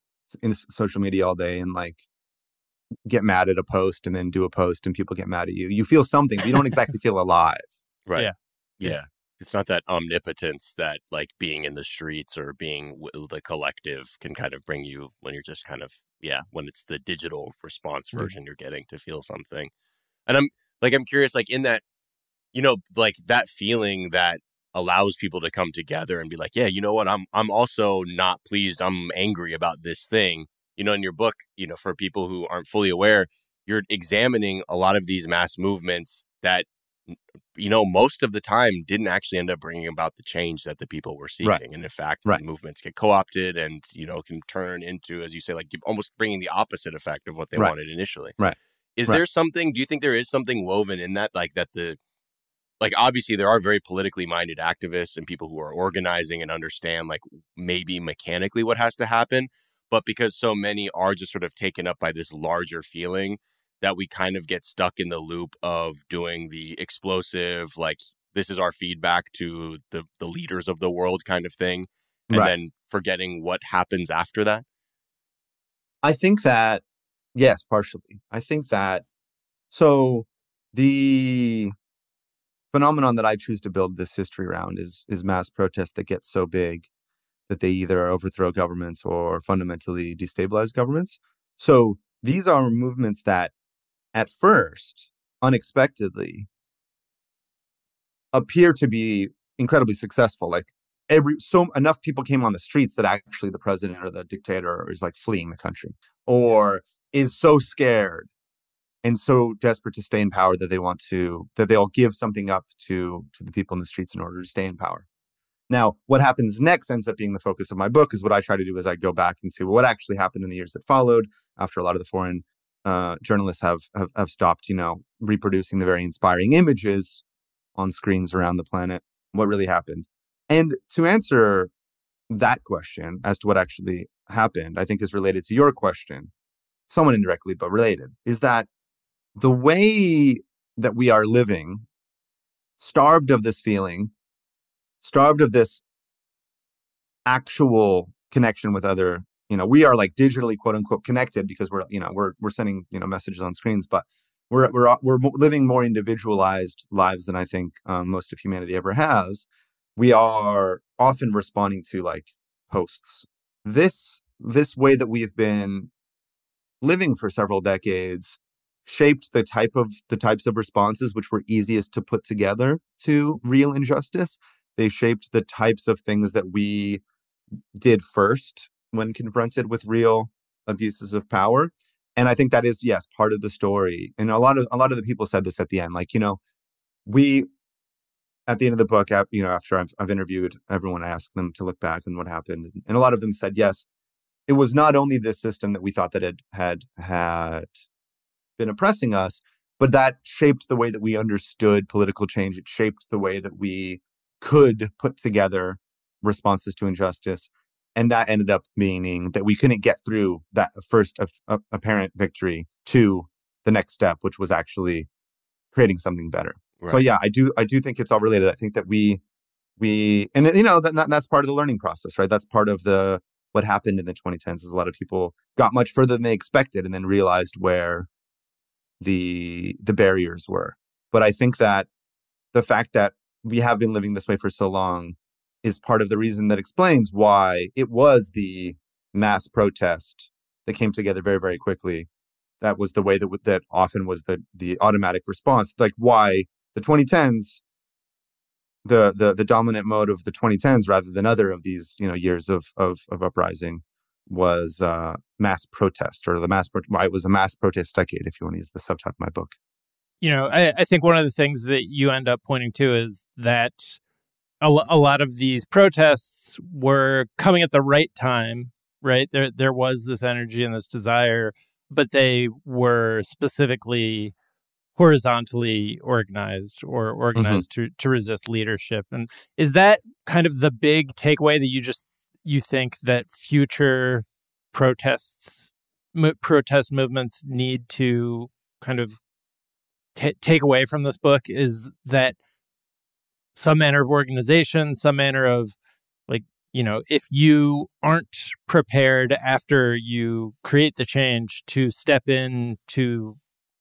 in social media all day and like get mad at a post and then do a post and people get mad at you. You feel something, but you don't exactly feel alive. Right. Yeah. Yeah. It's not that omnipotence that like being in the streets or being w- the collective can kind of bring you when you're just kind of, yeah, when it's the digital response version mm-hmm. you're getting to feel something. And I'm like, I'm curious, like in that, you know, like that feeling that allows people to come together and be like, yeah, you know what, I'm, I'm also not pleased. I'm angry about this thing. You know, in your book, you know, for people who aren't fully aware, you're examining a lot of these mass movements that, you know, most of the time didn't actually end up bringing about the change that the people were seeking. Right. And in fact, right. the movements get co-opted and, you know, can turn into, as you say, like almost bringing the opposite effect of what they right. wanted initially. Right. Is right. there something, do you think there is something woven in that, like that the, like obviously there are very politically minded activists and people who are organizing and understand like maybe mechanically what has to happen, but because so many are just sort of taken up by this larger feeling, that we kind of get stuck in the loop of doing the explosive, like, this is our feedback to the, the leaders of the world kind of thing, and right. then forgetting what happens after that? I think that, yes, partially. I think that, so the phenomenon that I choose to build this history around is is mass protests that get so big that they either overthrow governments or fundamentally destabilize governments. So these are movements that, at first, unexpectedly, appear to be incredibly successful. Like every so enough people came on the streets that actually the president or the dictator is like fleeing the country, or is so scared and so desperate to stay in power that they want to that they'll give something up to to the people in the streets in order to stay in power. Now, what happens next ends up being the focus of my book. Is what I try to do is I go back and see, well, what actually happened in the years that followed after a lot of the foreign Uh, journalists have, have have stopped, you know, reproducing the very inspiring images on screens around the planet. What really happened? And to answer that question as to what actually happened, I think is related to your question, somewhat indirectly, but related, is that the way that we are living, starved of this feeling, starved of this actual connection with other. You know, we are like digitally, quote unquote, connected because we're, you know, we're we're sending, you know, messages on screens, but we're we're we're living more individualized lives than I think um, most of humanity ever has. We are often responding to like posts. This this way that we've been living for several decades shaped the type of the types of responses which were easiest to put together to real injustice. They shaped the types of things that we did first when confronted with real abuses of power. And I think that is, yes, part of the story. And a lot of a lot of the people said this at the end, like, you know, we at the end of the book, you know, after I've, I've interviewed everyone, I asked them to look back on what happened, and a lot of them said, yes, it was not only this system that we thought that it had had been oppressing us, but that shaped the way that we understood political change. It shaped the way that we could put together responses to injustice. And that ended up meaning that we couldn't get through that first uh, uh, apparent victory to the next step, which was actually creating something better. Right. So yeah, I do I do think it's all related. I think that we we and you know that, that that's part of the learning process, right? That's part of the what happened in the twenty tens is a lot of people got much further than they expected and then realized where the the barriers were. But I think that the fact that we have been living this way for so long is part of the reason that explains why it was the mass protest that came together very, very quickly. That was the way that that often was the the automatic response. Like why the twenty tens, the the the dominant mode of the twenty tens rather than other of these, you know, years of of, of uprising was uh, mass protest, or the mass pro- why it was a mass protest decade, if you want to use the subtitle of my book. You know, I, I think one of the things that you end up pointing to is that a, a lot of these protests were coming at the right time, right? There there was this energy and this desire, but they were specifically horizontally organized or organized mm-hmm. to, to resist leadership. And is that kind of the big takeaway that you just, you think that future protests, mo- protest movements need to kind of t- take away from this book, is that some manner of organization, some manner of like, you know, if you aren't prepared after you create the change to step in to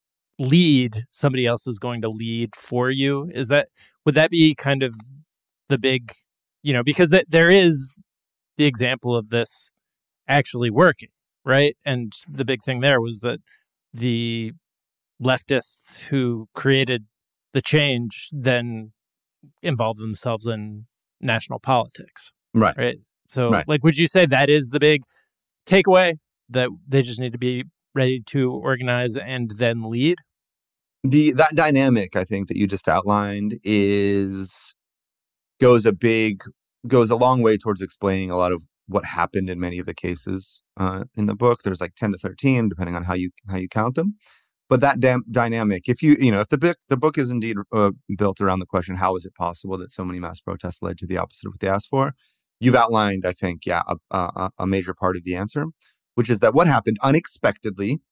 lead, somebody else is going to lead for you. Is that, would that be kind of the big, you know, because that there is the example of this actually working, right? And the big thing there was that the leftists who created the change then involved themselves in national politics. Right. Right. So right. like, would you say that is the big takeaway, that they just need to be ready to organize and then lead? The that dynamic, I think, that you just outlined is goes a big goes a long way towards explaining a lot of what happened in many of the cases uh, in the book. There's like ten to thirteen, depending on how you how you count them. But that dam- dynamic, if you you know, if the book the book is indeed uh, built around the question, how is it possible that so many mass protests led to the opposite of what they asked for? You've outlined, I think, yeah, a, a, a major part of the answer, which is that what happened unexpectedly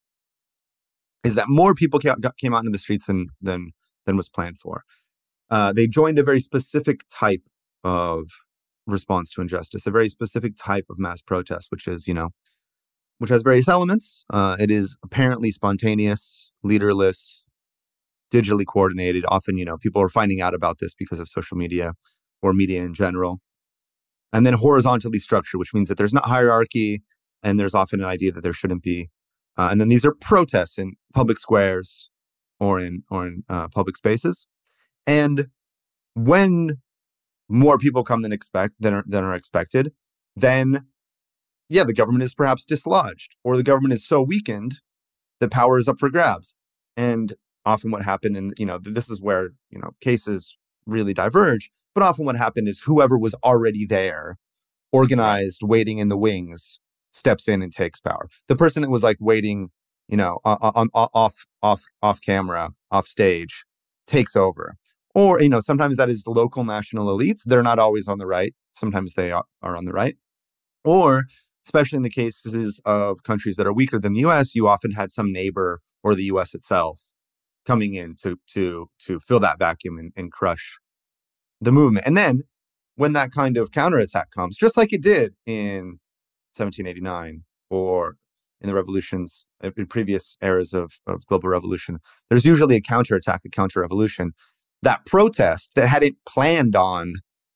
is that more people came, came out into the streets than than than was planned for. Uh, they joined a very specific type of response to injustice, a very specific type of mass protest, which is, you know, which has various elements. Uh, it is apparently spontaneous, leaderless, digitally coordinated. Often, you know, people are finding out about this because of social media or media in general. And then horizontally structured, which means that there's not hierarchy, and there's often an idea that there shouldn't be. Uh, and then these are protests in public squares or in or in uh, public spaces. And when more people come than expect than are, than are expected, then yeah, the government is perhaps dislodged, or the government is so weakened that power is up for grabs. And often what happened, and you know, this is where, you know, cases really diverge. But often what happened is whoever was already there, organized, waiting in the wings, steps in and takes power. The person that was like waiting, you know, on, on, off, off, off camera, off stage, takes over. Or, you know, sometimes that is the local national elites. They're not always on the right. Sometimes they are, are on the right. Or, especially in the cases of countries that are weaker than the U S, you often had some neighbor or the U S itself coming in to to to fill that vacuum and, and crush the movement. And then when that kind of counterattack comes, just like it did in seventeen eighty-nine or in the revolutions, in previous eras of, of global revolution, there's usually a counterattack, a counter-revolution. That protest that hadn't planned on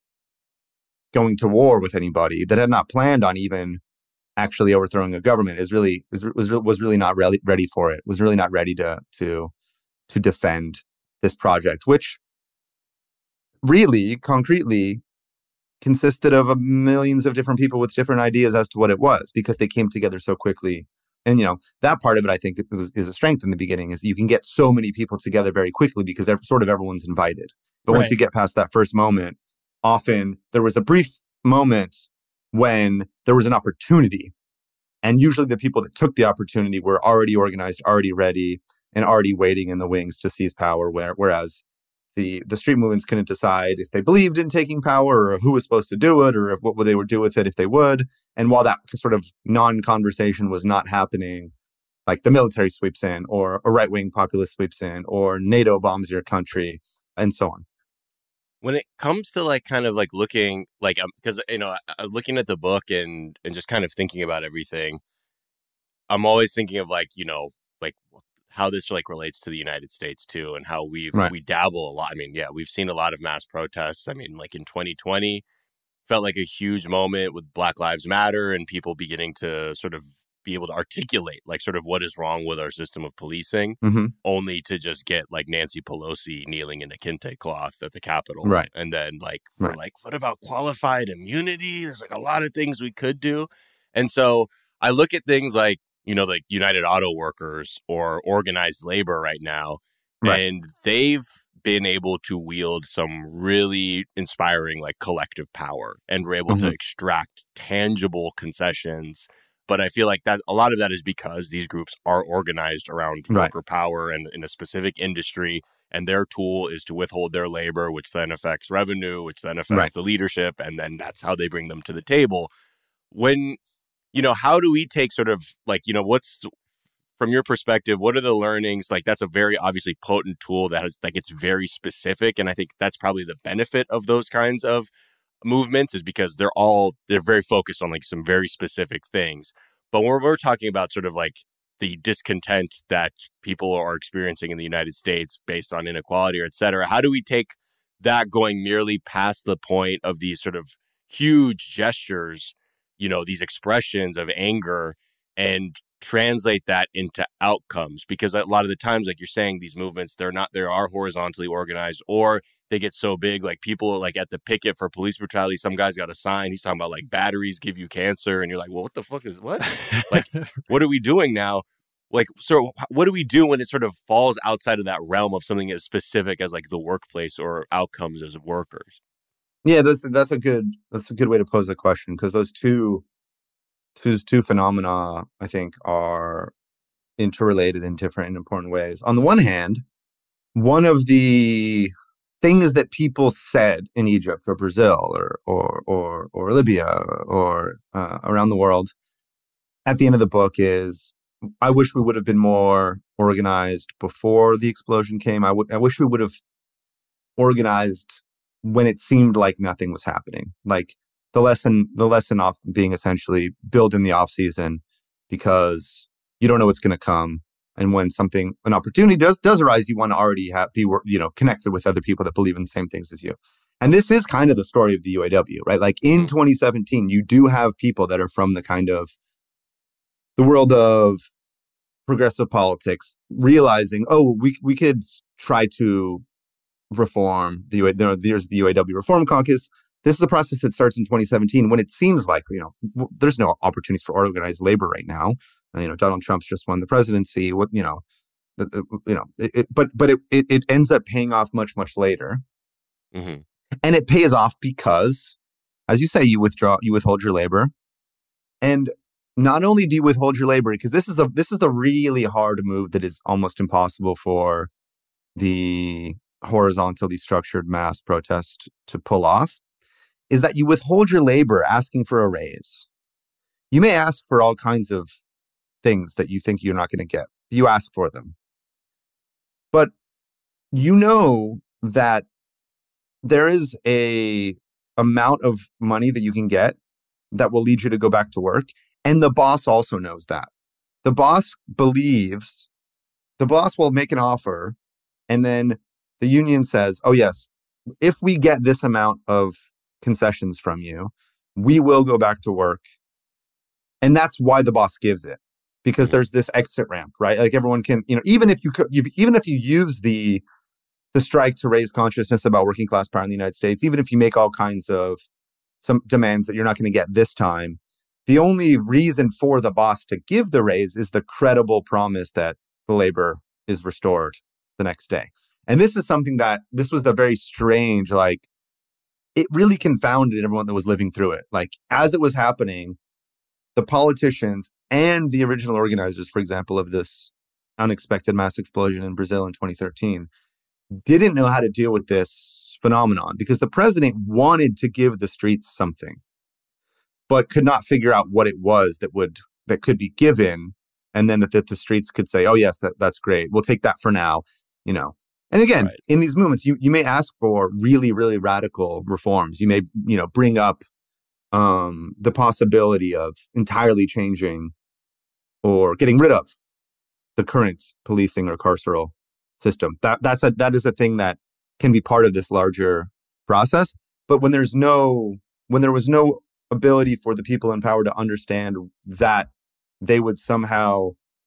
going to war with anybody, that had not planned on even actually overthrowing a government, is really is, was was really not ready ready for it. Was really not ready to to to defend this project, which really concretely consisted of millions of different people with different ideas as to what it was, because they came together so quickly. And, you know, that part of it, I think, it was, is a strength in the beginning, is you can get so many people together very quickly because sort of everyone's invited. But right. once you get past that first moment, often there was a brief moment when there was an opportunity. And usually the people that took the opportunity were already organized, already ready, and already waiting in the wings to seize power, where, whereas the the street movements couldn't decide if they believed in taking power, or who was supposed to do it, or if, what they would do with it if they would. And while that sort of non-conversation was not happening, like the military sweeps in, or a right-wing populist sweeps in, or NATO bombs your country, and so on. When it comes to like kind of like looking like, because, um, you know, I was looking at the book and, and just kind of thinking about everything, I'm always thinking of like, you know, like how this like relates to the United States too, and how we've, right. we dabble a lot. I mean, yeah, we've seen a lot of mass protests. I mean, like in twenty twenty, felt like a huge moment with Black Lives Matter and people beginning to sort of be able to articulate like sort of what is wrong with our system of policing, mm-hmm. only to just get like Nancy Pelosi kneeling in a kente cloth at the Capitol. Right. And then like, right. we're like, what about qualified immunity? There's like a lot of things we could do. And so I look at things like, you know, like United Auto Workers or organized labor right now, right. and they've been able to wield some really inspiring like collective power, and we're able mm-hmm. to extract tangible concessions. But I feel like that a lot of that is because these groups are organized around right. worker power and in a specific industry, and their tool is to withhold their labor, which then affects revenue, which then affects right. the leadership, and then that's how they bring them to the table. When You know, how do we take sort of like, you know, what's from your perspective, what are the learnings? Like, that's a very obviously potent tool that has like, it's very specific. And I think that's probably the benefit of those kinds of movements, is because they're all, they're very focused on like some very specific things. But when we're talking about sort of like the discontent that people are experiencing in the United States based on inequality or et cetera, how do we take that going merely past the point of these sort of huge gestures, you know, these expressions of anger, and translate that into outcomes? Because a lot of the times, like you're saying, these movements, they're not, they are horizontally organized, or they get so big, like people like at the picket for police brutality, some guy's got a sign, he's talking about like batteries give you cancer. And you're like, well, what the fuck is what? Like, what are we doing now? Like, so what do we do when it sort of falls outside of that realm of something as specific as like the workplace or outcomes as workers? Yeah, that's that's a good that's a good way to pose the question, because those two those two phenomena, I think, are interrelated in different and important ways. On the one hand, one of the things that people said in Egypt or Brazil or or or, or Libya or uh, around the world at the end of the book is, I wish we would have been more organized before the explosion came. I, w- I wish we would have organized when it seemed like nothing was happening. Like the lesson, the lesson off being essentially build in the off season, because you don't know what's going to come. And when something, an opportunity does, does arise, you want to already have, be, you know, connected with other people that believe in the same things as you. And this is kind of the story of the U A W, right? Like in twenty seventeen, you do have people that are from the kind of the world of progressive politics realizing, oh, we we could try to reform the U A W. There's the U A W Reform Caucus. This is a process that starts in twenty seventeen, when it seems like, you know, w- there's no opportunities for organized labor right now. Uh, you know, Donald Trump's just won the presidency. What you know, the, the, you know, it, it, but but it, it it ends up paying off much much later, mm-hmm. and it pays off because, as you say, you withdraw, you withhold your labor, and not only do you withhold your labor, because this is a this is the really hard move that is almost impossible for the horizontally structured mass protest to pull off, is that you withhold your labor asking for a raise. You may ask for all kinds of things that you think you're not going to get. You ask for them. But you know that there is a amount of money that you can get that will lead you to go back to work. And the boss also knows that. the boss believes, the boss will make an offer, and then the union says, oh, yes, if we get this amount of concessions from you, we will go back to work. And that's why the boss gives it, because there's this exit ramp, right? Like everyone can, you know, even if you could, even if you use the the strike to raise consciousness about working class power in the United States, even if you make all kinds of some demands that you're not going to get this time, the only reason for the boss to give the raise is the credible promise that the labor is restored the next day. And this is something that, this was the very strange, like, it really confounded everyone that was living through it. Like, as it was happening, the politicians and the original organizers, for example, of this unexpected mass explosion in Brazil in twenty thirteen, didn't know how to deal with this phenomenon because the president wanted to give the streets something, but could not figure out what it was that would that could be given, and then that, that the streets could say, "Oh yes, that, that's great. We'll take that for now," you know. And again, right. in these movements, you you may ask for really, really radical reforms. You may, you know, bring up um, the possibility of entirely changing or getting rid of the current policing or carceral system. That that's a that is a thing that can be part of this larger process. But when there's no when there was no ability for the people in power to understand that they would somehow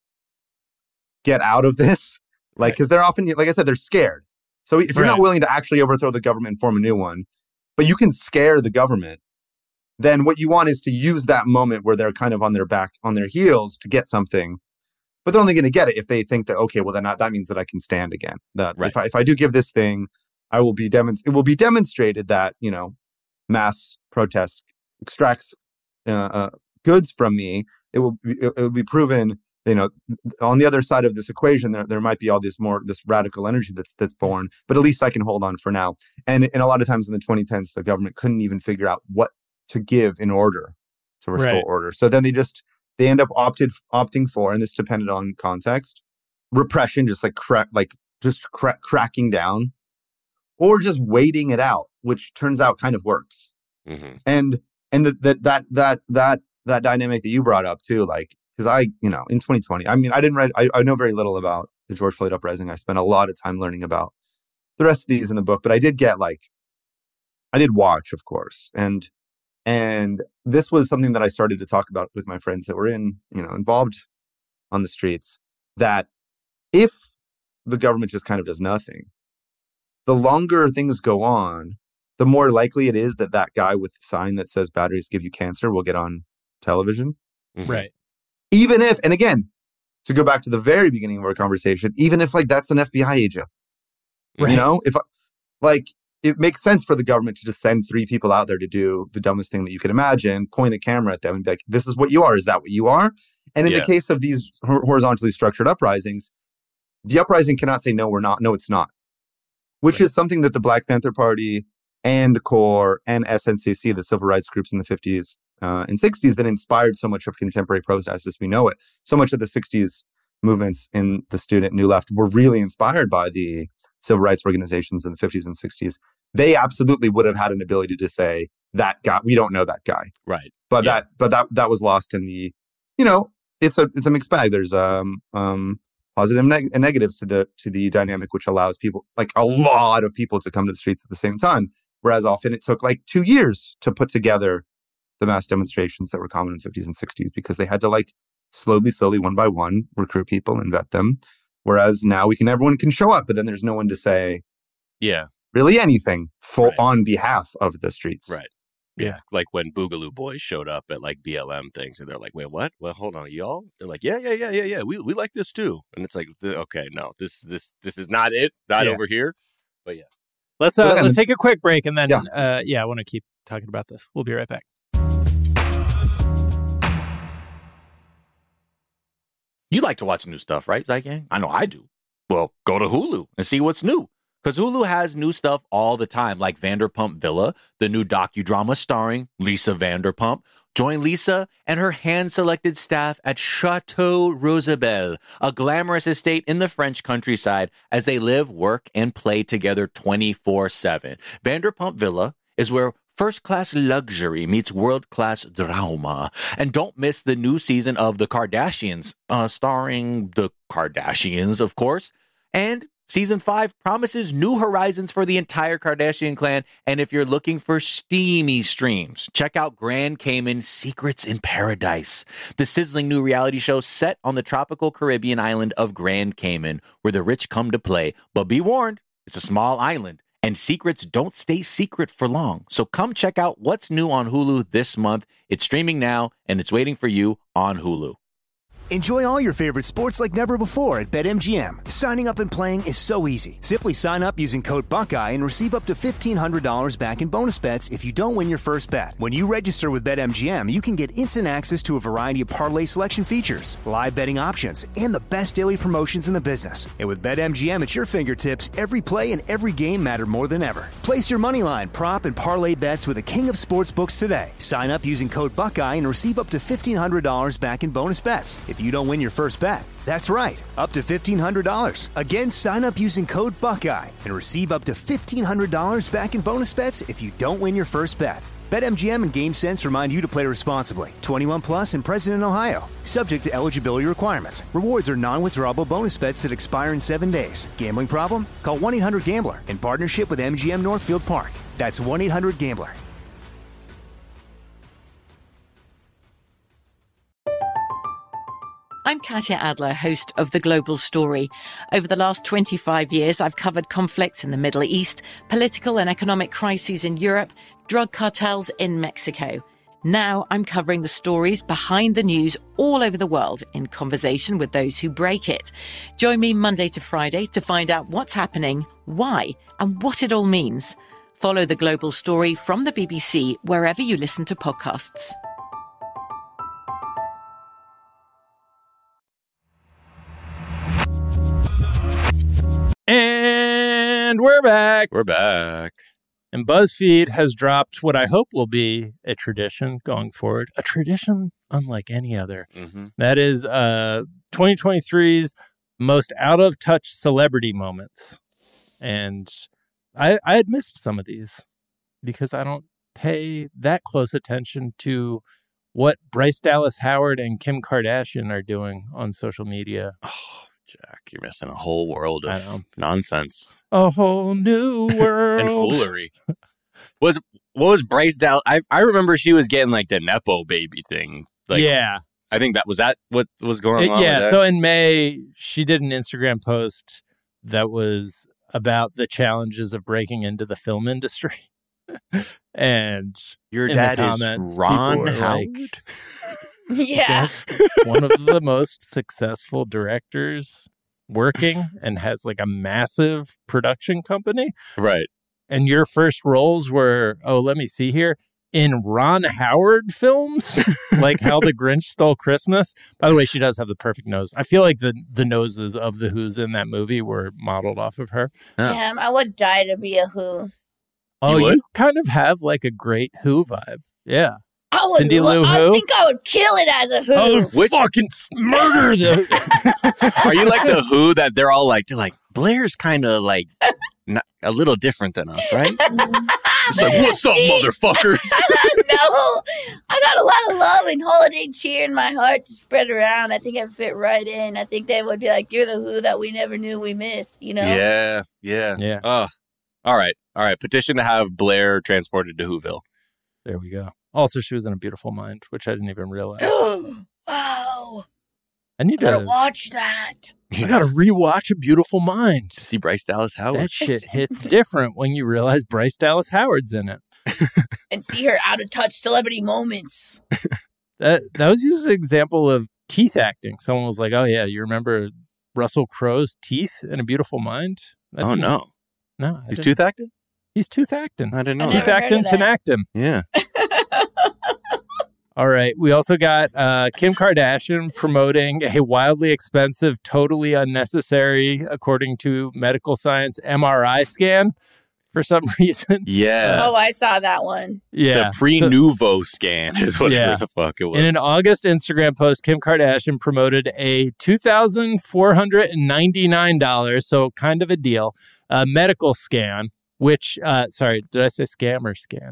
get out of this, like, because they're often, like I said, they're scared. So if you're right. not willing to actually overthrow the government and form a new one, but you can scare the government, then what you want is to use that moment where they're kind of on their back, on their heels to get something. But they're only going to get it if they think that, okay, well, then not, that means that I can stand again. That right. if I if I do give this thing, I will be demonst- it will be demonstrated that, you know, mass protest extracts uh, uh, goods from me. It will be, it will be proven, you know, on the other side of this equation, there there might be all this more this radical energy that's that's born. But at least I can hold on for now. And and a lot of times in the twenty tens, the government couldn't even figure out what to give in order to restore right. order. So then they just They end up opted opting for, and this depended on context, repression, just like crack, like just cra- cracking down, or just waiting it out, which turns out kind of works. Mm-hmm. And and the, the, that that that that dynamic that you brought up too, like, because I, you know, in twenty twenty, I mean, I didn't read, I, I know very little about the George Floyd uprising. I spent a lot of time learning about the rest of these in the book, but I did get like, I did watch, of course, and. And this was something that I started to talk about with my friends that were in, you know, involved on the streets, that if the government just kind of does nothing, the longer things go on, the more likely it is that that guy with the sign that says batteries give you cancer will get on television. Mm-hmm. Right. Even if, and again, to go back to the very beginning of our conversation, even if like that's an F B I agent, right. you know, if like, it makes sense for the government to just send three people out there to do the dumbest thing that you could imagine, point a camera at them and be like, this is what you are. Is that what you are? And in yeah. the case of these horizontally structured uprisings, the uprising cannot say, no, we're not. No, it's not. Which right. is something that the Black Panther Party and CORE and S N C C, the civil rights groups in the fifties uh, and sixties that inspired so much of contemporary protest as we know it. So much of the sixties movements in the student New Left were really inspired by the civil rights organizations in the fifties and sixties. They absolutely would have had an ability to say that guy, we don't know that guy. Right. But yeah. that, but that, that was lost in the, you know, it's a, it's a mixed bag. There's, um, um, positive and, neg- and negatives to the, to the dynamic, which allows people, like a lot of people to come to the streets at the same time. Whereas often it took like two years to put together the mass demonstrations that were common in the fifties and sixties, because they had to like slowly, slowly, one by one, recruit people and vet them. Whereas now we can, everyone can show up, but then there's no one to say, yeah, really anything for right. on behalf of the streets. Right. Yeah. yeah. Like when Boogaloo Boys showed up at like B L M things and they're like, wait, what? Well, hold on, y'all? They're like, yeah, yeah, yeah, yeah, yeah. We we like this too. And it's like, okay, no, this this this is not it. Not yeah. over here. But yeah. Let's uh, well, let's take a quick break and then yeah, uh, yeah I want to keep talking about this. We'll be right back. You like to watch new stuff, right, Zygang? I know I do. Well, go to Hulu and see what's new. Because Hulu has new stuff all the time, like Vanderpump Villa, the new docudrama starring Lisa Vanderpump. Join Lisa and her hand-selected staff at Chateau Rosabelle, a glamorous estate in the French countryside, as they live, work, and play together twenty-four seven. Vanderpump Villa is where First-class luxury meets world-class drama. And don't miss the new season of The Kardashians, uh, starring the Kardashians, of course. And Season five promises new horizons for the entire Kardashian clan. And if you're looking for steamy streams, check out Grand Cayman Secrets in Paradise, the sizzling new reality show set on the tropical Caribbean island of Grand Cayman, where the rich come to play. But be warned, it's a small island, and secrets don't stay secret for long. So come check out what's new on Hulu this month. It's streaming now, and it's waiting for you on Hulu. Enjoy all your favorite sports like never before at BetMGM. Signing up and playing is so easy. Simply sign up using code Buckeye and receive up to fifteen hundred dollars back in bonus bets if you don't win your first bet. When you register with BetMGM, you can get instant access to a variety of parlay selection features, live betting options, and the best daily promotions in the business. And with BetMGM at your fingertips, every play and every game matter more than ever. Place your moneyline, prop, and parlay bets with the king of sportsbooks today. Sign up using code Buckeye and receive up to fifteen hundred dollars back in bonus bets if you don't win your first bet. That's right, up to fifteen hundred dollars. Again, sign up using code Buckeye and receive up to fifteen hundred dollars back in bonus bets if you don't win your first bet. BetMGM and GameSense remind you to play responsibly. twenty-one plus and present in Ohio. Subject to eligibility requirements. Rewards are non-withdrawable bonus bets that expire in seven days. Gambling problem? Call one eight hundred gambler in partnership with M G M Northfield Park. That's one eight hundred gambler. I'm Katya Adler, host of The Global Story. Over the last twenty-five years, I've covered conflicts in the Middle East, political and economic crises in Europe, drug cartels in Mexico. Now I'm covering the stories behind the news all over the world in conversation with those who break it. Join me Monday to Friday to find out what's happening, why, and what it all means. Follow The Global Story from the B B C wherever you listen to podcasts. And we're back. We're back. And BuzzFeed has dropped what I hope will be a tradition going forward, a tradition unlike any other. Mm-hmm. That is uh, twenty twenty-three's most out-of-touch celebrity moments. And I, I had missed some of these because I don't pay that close attention to what Bryce Dallas Howard and Kim Kardashian are doing on social media. Oh. Jack, you're missing a whole world of nonsense. A whole new world. And foolery. Was what was Bryce Dallas? I I remember she was getting like the Nepo baby thing. Like, yeah. I think that was that what was going on. It, yeah. With that? So in May, she did an Instagram post that was about the challenges of breaking into the film industry. And your in dad the comments, is Ron Howard. Like, Yeah. one of the most successful directors working and has like a massive production company. Right. And your first roles were, oh, let me see here, in Ron Howard films, like How the Grinch Stole Christmas. By the way, she does have the perfect nose. I feel like the, the noses of the Who's in that movie were modeled off of her. Damn, I would die to be a Who. Oh, you, you kind of have like a great Who vibe. Yeah. I would Cindy lo- Lou I Who? think I would kill it as a Who. Oh, Which- fucking murder them. Are you like the Who that they're all like, they're like, Blair's kind of like not, a little different than us, right? It's like, what's up, See? motherfuckers? No, I got a lot of love and holiday cheer in my heart to spread around. I think I fit right in. I think they would be like, you're the Who that we never knew we missed, you know? Yeah, yeah. Yeah. Oh, all right. All right. Petition to have Blair transported to Whoville. There we go. Also, she was in A Beautiful Mind, which I didn't even realize. Wow. I need Gotta to watch that. I gotta rewatch A Beautiful Mind. To see Bryce Dallas Howard. That shit hits different when you realize Bryce Dallas Howard's in it. And see her out of touch celebrity moments. That that was just an example of teeth acting. Someone was like, "Oh yeah, you remember Russell Crowe's teeth in A Beautiful Mind?" That Oh, didn't- no. no, I He's didn't- tooth acting? He's tooth acting. I didn't know. I Teeth never heard acting, of that. tenactin. Yeah. All right. We also got uh, Kim Kardashian promoting a wildly expensive, totally unnecessary, according to medical science, M R I scan for some reason. Yeah. Oh, I saw that one. Yeah. The pre-nouveau scan is whatever Yeah. the fuck it was. In an August Instagram post, Kim Kardashian promoted a two thousand four hundred ninety-nine dollars, so kind of a deal, uh, medical scan, which, uh, sorry, did I say scam or scan?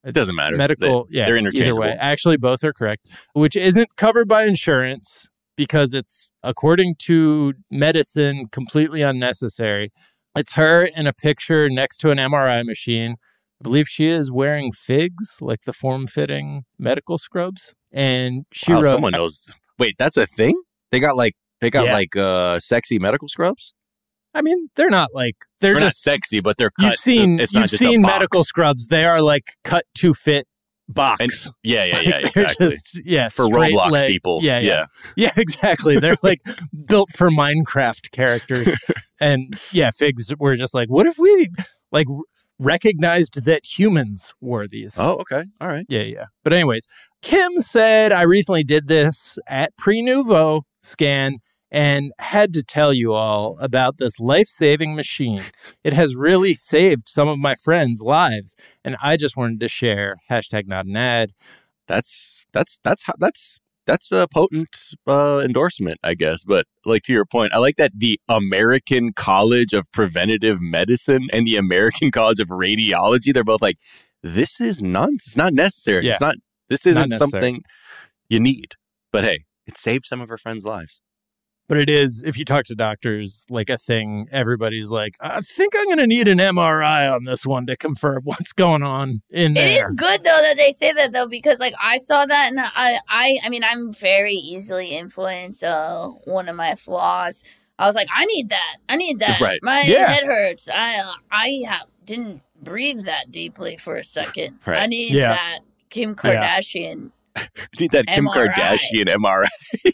It doesn't matter. Medical, they, yeah, they're either interchangeable. way. Actually, both are correct, which isn't covered by insurance because it's, according to medicine, completely unnecessary. It's her in a picture next to an M R I machine. I believe she is wearing figs, like the form-fitting medical scrubs. And she wow, wrote... someone knows. Wait, that's a thing? They got like, they got Yeah. like uh, sexy medical scrubs? I mean, they're not like... They're, They're not just sexy, but they're cut. You've seen, to, it's you've not just a seen box. medical scrubs. They are like cut to fit box. And, yeah, yeah, yeah, Like, they're exactly. just, yeah, For straight Roblox leg- people. Yeah, yeah, Yeah. yeah, exactly. They're like built for Minecraft characters. And yeah, figs were just like, what if we like r- recognized that humans wore these? Oh, okay. All right. Yeah, yeah. But anyways, Kim said, I recently did this at Pre-Nouveau scan and had to tell you all about this life-saving machine. It has really saved some of my friends' lives, and I just wanted to share. Hashtag not an ad. That's that's that's how that's that's a potent uh, endorsement, I guess. But like to your point, I like that the American College of Preventative Medicine and the American College of Radiology, they're both like, this is nonsense. It's not necessary. Yeah. It's not. This isn't necessary. something you need. But hey, it saved some of her friends' lives. But it is, if you talk to doctors, like a thing, everybody's like, I think I'm going to need an M R I on this one to confirm what's going on in there. It is good though that they say that though, because like I saw that and I I I mean I'm very easily influenced. Uh, one of my flaws, I was like, I need that. I need that. Right. My Yeah. head hurts. I I ha- didn't breathe that deeply for a second. Right. I need Yeah. that Kim Kardashian. You need that Kim M R I. Kardashian M R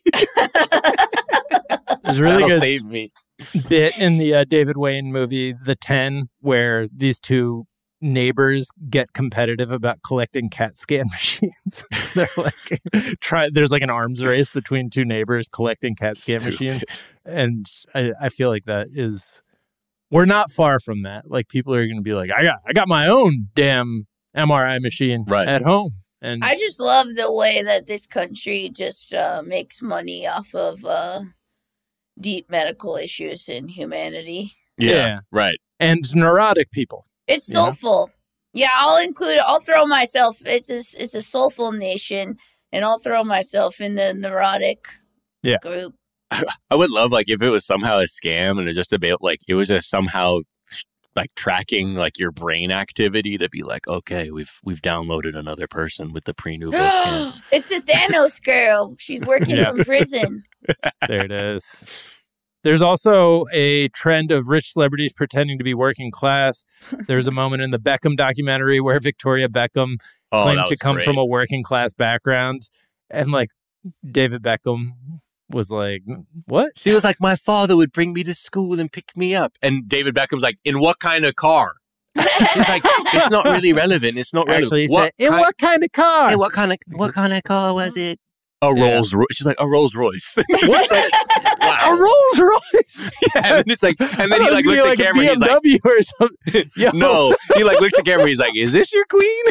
I. There's a really That'll good save me. bit in the uh, David Wayne movie, The Ten, where these two neighbors get competitive about collecting CAT scan machines. They're like, try. There's like an arms race between two neighbors collecting CAT scan Stupid. machines, and I, I feel like that is, we're not far from that. Like people are going to be like, I got, I got my own damn M R I machine Right. at home, and I just love the way that this country just uh, makes money off of uh, deep medical issues in humanity. Yeah, Yeah. right. and neurotic people. It's You know? soulful. Yeah, I'll include. I'll throw myself. It's a it's a soulful nation, and I'll throw myself in the neurotic Yeah. group. I would love like if it was somehow a scam and it just about like it was just somehow sh- like tracking like your brain activity to be like, okay, we've we've downloaded another person with the Pre-Nouveau scan. It's a Thanos girl. She's working Yeah. from prison. There it is. There's also a trend of rich celebrities pretending to be working class. There's a moment in the Beckham documentary where Victoria Beckham Oh, claimed that to was come great. from a working class background. And like David Beckham was like, what? She was like, my father would bring me to school and pick me up. And David Beckham's like, in what kind of car? She's like, it's not really relevant. It's not relevant. Actually, he what said, in kind- what kind of car? Hey, what kind of what kind of car was it? A Yeah. Rolls Royce. She's like, a Rolls Royce. What's like, a wow. Rolls Royce? Yeah, and it's like, and I then he thought like it was looks gonna at be camera. like a He's like, B M W or something. Yo, no. He like looks at camera. He's like, is this your queen?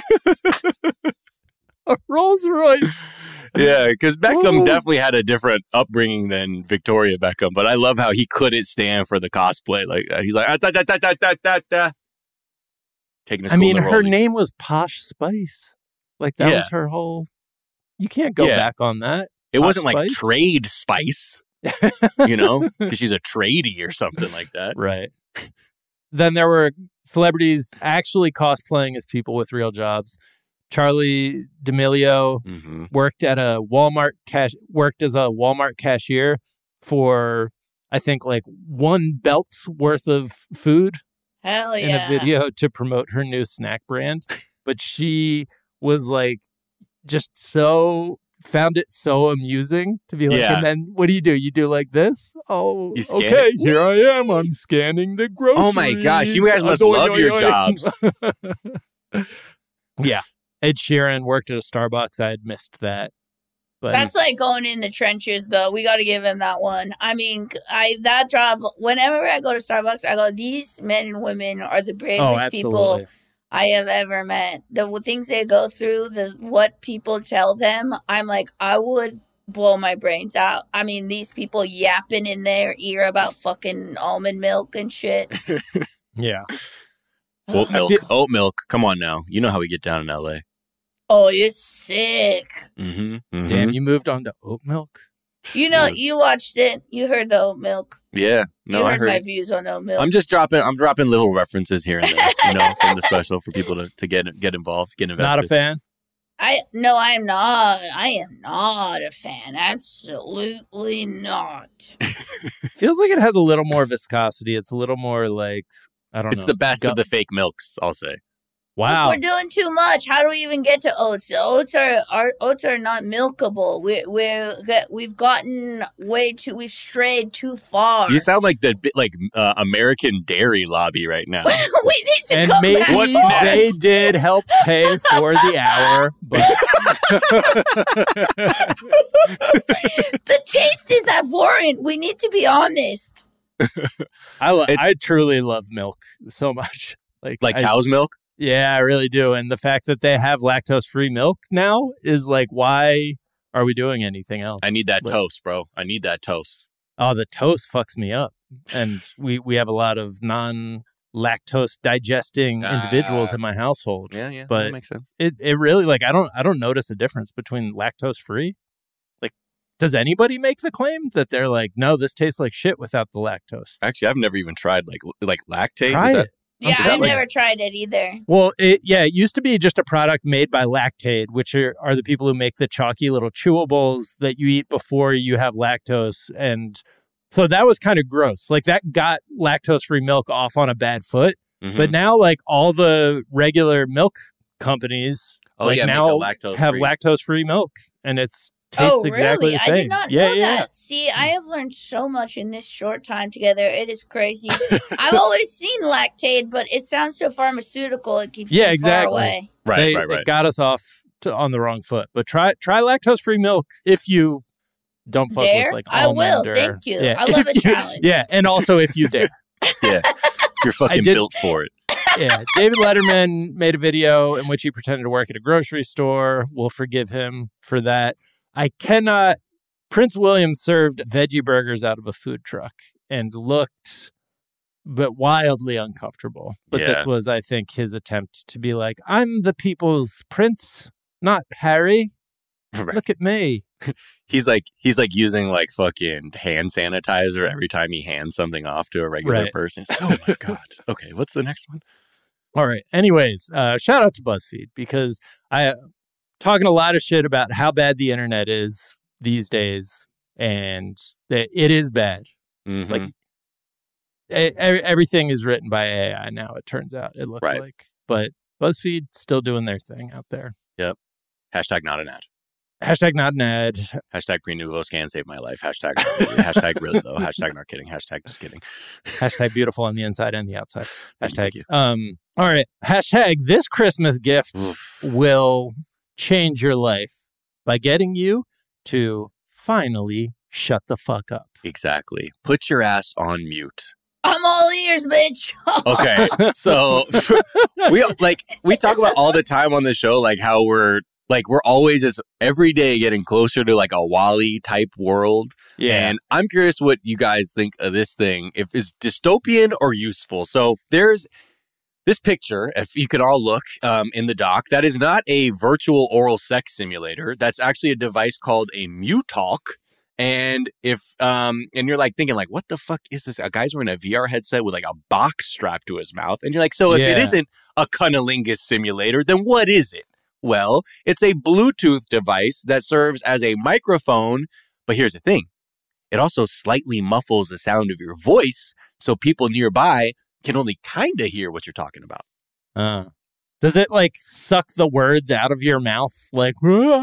a Rolls Royce. Yeah, because Beckham Ooh. definitely had a different upbringing than Victoria Beckham. But I love how he couldn't stand for the cosplay. Like uh, he's like, ah, da, da, da, da, da, da, da. Taking his I mean, her name was Posh Spice. Like that Yeah. was her whole. You can't go Yeah. back on that. It Posh wasn't like Spice? Trade Spice, you know, because she's a tradie or something like that. Right. Then there were celebrities actually cosplaying as people with real jobs. Charlie D'Amelio Mm-hmm. worked at a Walmart cash worked as a Walmart cashier for I think like one belt's worth of food Hell in yeah! a video to promote her new snack brand. But she was like just so found it so amusing to be like, Yeah. and then what do you do? You do like this? Oh, You scan okay, it? here I am. I'm scanning the groceries. Oh my gosh, you guys must Oing, love oing, your oing. jobs. Yeah. Ed Sheeran worked at a Starbucks. I had missed that. But That's like going in the trenches, though. We got to give him that one. I mean, I that job. Whenever I go to Starbucks, I go, "These men and women are the bravest oh, people absolutely. I have ever met. The w- things they go through, the what people tell them, I'm like, I would blow my brains out. I mean, these people yapping in their ear about fucking almond milk and shit. Yeah. Oat milk. Oat milk. Come on now. You know how we get down in L A. Oh, you're sick. Mm-hmm. mm-hmm. Damn, you moved on to oat milk? You know, Yeah. you watched it. You heard the oat milk. Yeah. No, you I heard, heard my it. views on oat milk. I'm just dropping. I'm dropping little references here and there, you know, from the special for people to, to get get involved, get invested. Not a fan? I no, I am not. I am not a fan. Absolutely not. Feels like it has a little more viscosity. It's a little more like, I don't It's know. the best Gu- of the fake milks, I'll say. Wow. We're doing too much. How do we even get to oats? Oats are, are oats are not milkable. We we're we've gotten way too. We've strayed too far. You sound like the bi- like uh, American dairy lobby right now. we need to And come maybe back. What's home. they next? did help pay for the hour, but The taste is abhorrent. We need to be honest. I lo- It's- I truly love milk so much. Like Like I- cow's milk? Yeah, I really do. And the fact that they have lactose-free milk now is like, why are we doing anything else? I need that Like, toast, bro. I need that toast. Oh, the toast fucks me up. And we, we have a lot of non-lactose digesting individuals Ah. in my household. Yeah, yeah. But that makes sense. it, it really, like, I don't I don't notice a difference between lactose-free. Like, does anybody make the claim that they're like, no, this tastes like shit without the lactose? Actually, I've never even tried like like lactate. Try Is that- it. Yeah, Is that I've like- never tried it either. Well, it yeah, it used to be just a product made by Lactaid, which are, are the people who make the chalky little chewables that you eat before you have lactose. And so that was kind of gross. Like that got lactose-free milk off on a bad foot. Mhm. But now, like all the regular milk companies, Oh, like yeah, make now it lactose-free. have lactose-free milk, and it's tastes Oh, exactly really? the same. I did not yeah, know yeah. that. See, I have learned so much in this short time together. It is crazy. I've always seen Lactaid, but it sounds so pharmaceutical. It keeps Yeah, me exactly. far away. Right, they, right, It right. got us off to, on the wrong foot. But try try lactose-free milk if you don't fuck Dare? with like I will. almond or- Thank you. Yeah, I love if a you- challenge. Yeah, and also if you dare. Yeah, you're fucking did- built for it. Yeah, David Letterman made a video in which he pretended to work at a grocery store. We'll forgive him for that. I cannot. Prince William served veggie burgers out of a food truck and looked but wildly uncomfortable. But Yeah. this was, I think, his attempt to be like, I'm the people's prince, not Harry. Right. Look at me. He's like he's like using like fucking hand sanitizer every time he hands something off to a regular Right. person. It's like, oh my god. Okay, what's the next one? All right. Anyways, uh, shout out to BuzzFeed because I uh, talking a lot of shit about how bad the internet is these days, and that it is bad. Mhm. Like e- e- everything is written by A I now. It turns out it looks Right. like, but BuzzFeed still doing their thing out there. Yep. Hashtag not an ad. Hashtag not an ad. Hashtag pre-Nuvo scan saved my life. Hashtag not really. Hashtag really though. Hashtag not kidding. Hashtag just kidding. Hashtag beautiful on the inside and the outside. Thank you, Hashtag. thank you. Um. All right. Hashtag this Christmas gift will change your life by getting you to finally shut the fuck up. Exactly. Put your ass on mute. I'm all ears, bitch. Okay. So we like we talk about all the time on the show like how we're like we're always as every day getting closer to like a Wall-E type world. Yeah. And I'm curious what you guys think of this thing, if it's dystopian or useful. So there's this picture, if you could all look um, in the doc, that is not a virtual oral sex simulator. That's actually a device called a MuTalk. And if um and you're like thinking like, what the fuck is this? A guy's wearing a V R headset with like a box strapped to his mouth. And you're like, so if it Yeah. isn't a cunnilingus simulator, then what is it? Well, it's a Bluetooth device that serves as a microphone. But here's the thing. It also slightly muffles the sound of your voice so people nearby can only kind of hear what you're talking about. Uh, does it like suck the words out of your mouth, like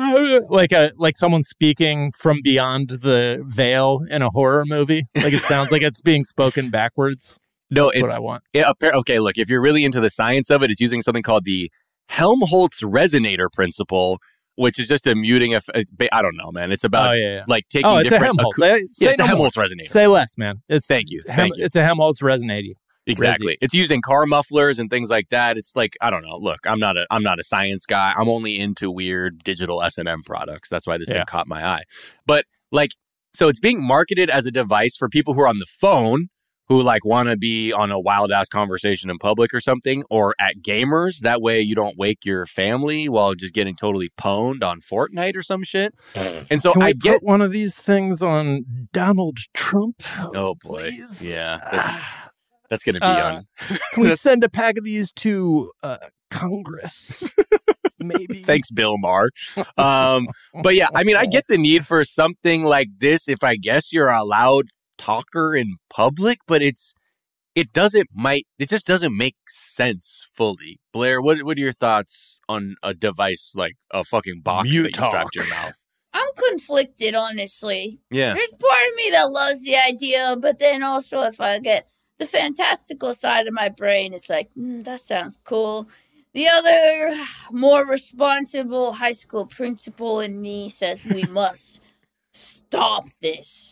like a like someone speaking from beyond the veil in a horror movie? Like it sounds like it's being spoken backwards. No, That's it's what I want. It, appar- okay, look, if you're really into the science of it, it's using something called the Helmholtz resonator principle, which is just a muting. Of, I don't know, man. It's about Oh, yeah, yeah. like taking Oh, it's a different. Helmholtz. acou- Eh, yeah, say it's a no more. Helmholtz resonator. Say less, man. It's Thank you, Hem- thank you. It's a Helmholtz resonator. Exactly. It's used in car mufflers and things like that. It's like, I don't know. Look, I'm not a I'm not a science guy. I'm only into weird digital S and M products. That's why this Yeah. thing caught my eye. But like, so it's being marketed as a device for people who are on the phone who like want to be on a wild ass conversation in public or something, or at gamers. That way you don't wake your family while just getting totally pwned on Fortnite or some shit. And so Can we I get put one of these things on Donald Trump. Oh boy, please? yeah, that's, that's gonna be Uh, on. Can we send a pack of these to uh, Congress? Maybe. Thanks, Bill Maher. Um, but yeah, I mean, I get the need for something like this if I guess you're a loud talker in public, but it's it doesn't might it just doesn't make sense fully. Blair, what what are your thoughts on a device like a fucking box Mute that you talk. strap to your mouth? I'm conflicted, honestly. Yeah. There's part of me that loves the idea, but then also if I get the fantastical side of my brain, it's like, mm, that sounds cool. The other, more responsible high school principal in me says we must stop this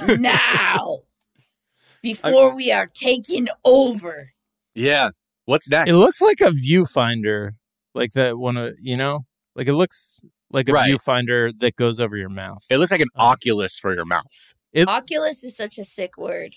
now before we are taken over. Yeah. What's next? It looks like a viewfinder, like that one of, you know, like it looks like a Right. viewfinder that goes over your mouth. It looks like an Oculus for your mouth. It, Oculus is such a sick word.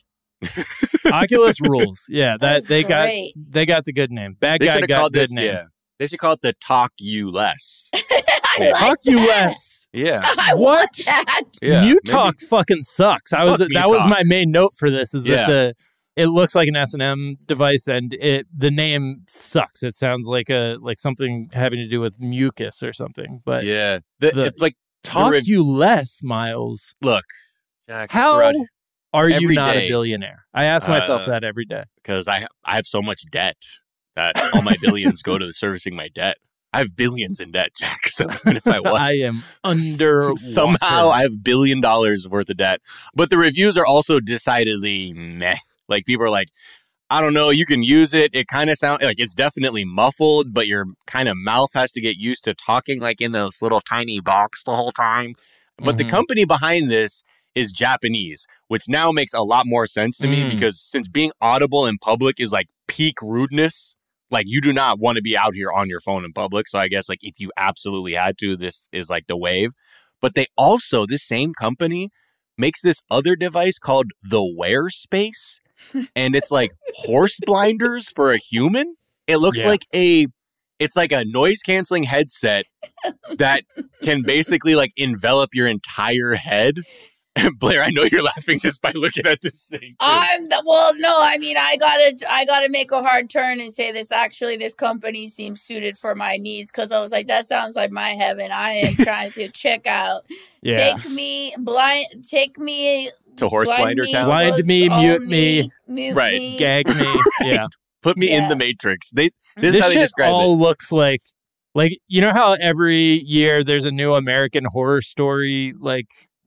Oculus rules. Yeah, that That's they great. got they got the good name. Bad They guy should have got called good this. name. Yeah. They should call it the Talk You Less. I like Oculus. Yeah. I What? want that. Yeah. Mute maybe- Talk fucking sucks. I was Fuck that Mute was Talk. my main note for this is Yeah. that the it looks like an S and M device and it the name sucks. It sounds like a like something having to do with mucus or something. But Yeah. The, the- it's like talk rev- you less, Miles. look, Jack, How we're out- are you every not day. a billionaire? I ask myself Uh, that every day. because I I have so much debt that all my billions go to servicing my debt. I have billions in debt, Jack. So even if I was, I am under somehow I have billion dollars worth of debt. But the reviews are also decidedly meh. Like people are like, I don't know, you can use it. It kind of sounds like it's definitely muffled, but your kind of mouth has to get used to talking like in this little tiny box the whole time. But the Mhm. company behind this is Japanese, which now makes a lot more sense to me Mm. because since being audible in public is like peak rudeness, like you do not want to be out here on your phone in public. So I guess like if you absolutely had to, this is like the wave. But they also, this same company makes this other device called the Wear Space. And it's like horse blinders for a human. It looks Yeah. like a, it's like a noise canceling headset that can basically like envelop your entire head. Blair, I know you're laughing just by looking at this thing. too. I'm the, well, no, I mean, I gotta, I gotta make a hard turn and say this. Actually, this company seems suited for my needs because I was like, that sounds like my heaven. I am trying to check out. Yeah. Take me blind. Take me To Horse blind Blinder me, Town? Blind close me, all mute me, mute Right. me. Gag me. Yeah. Put me in Yeah. the Matrix. They this, This, is how they shit describe all it. looks like like you know how every year there's a new American Horror Story like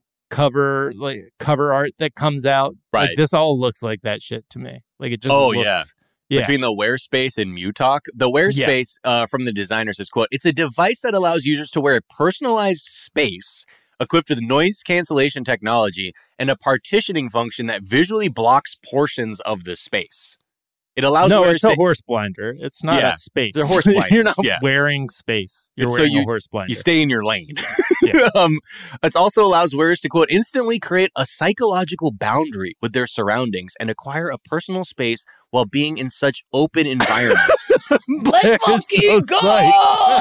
cover like cover art that comes out. Right. Like, this all looks like that shit to me. Like it just Oh, looks, yeah. yeah. Between the Wear Space and MuTalk. The Wear Yeah. Space uh, from the designer says, quote, it's a device that allows users to wear a personalized space equipped with noise cancellation technology and a partitioning function that visually blocks portions of the space. It allows no, wearers it's a to horse blinder. It's not Yeah, a space. they're horse You're blinders, not yeah. wearing space. You're It's so wearing a you- horse blinder. You stay in your lane. Yeah. um, it also allows wearers to, quote, instantly create a psychological boundary with their surroundings and acquire a personal space while being in such open environments. Let's They're fucking so go! psyched.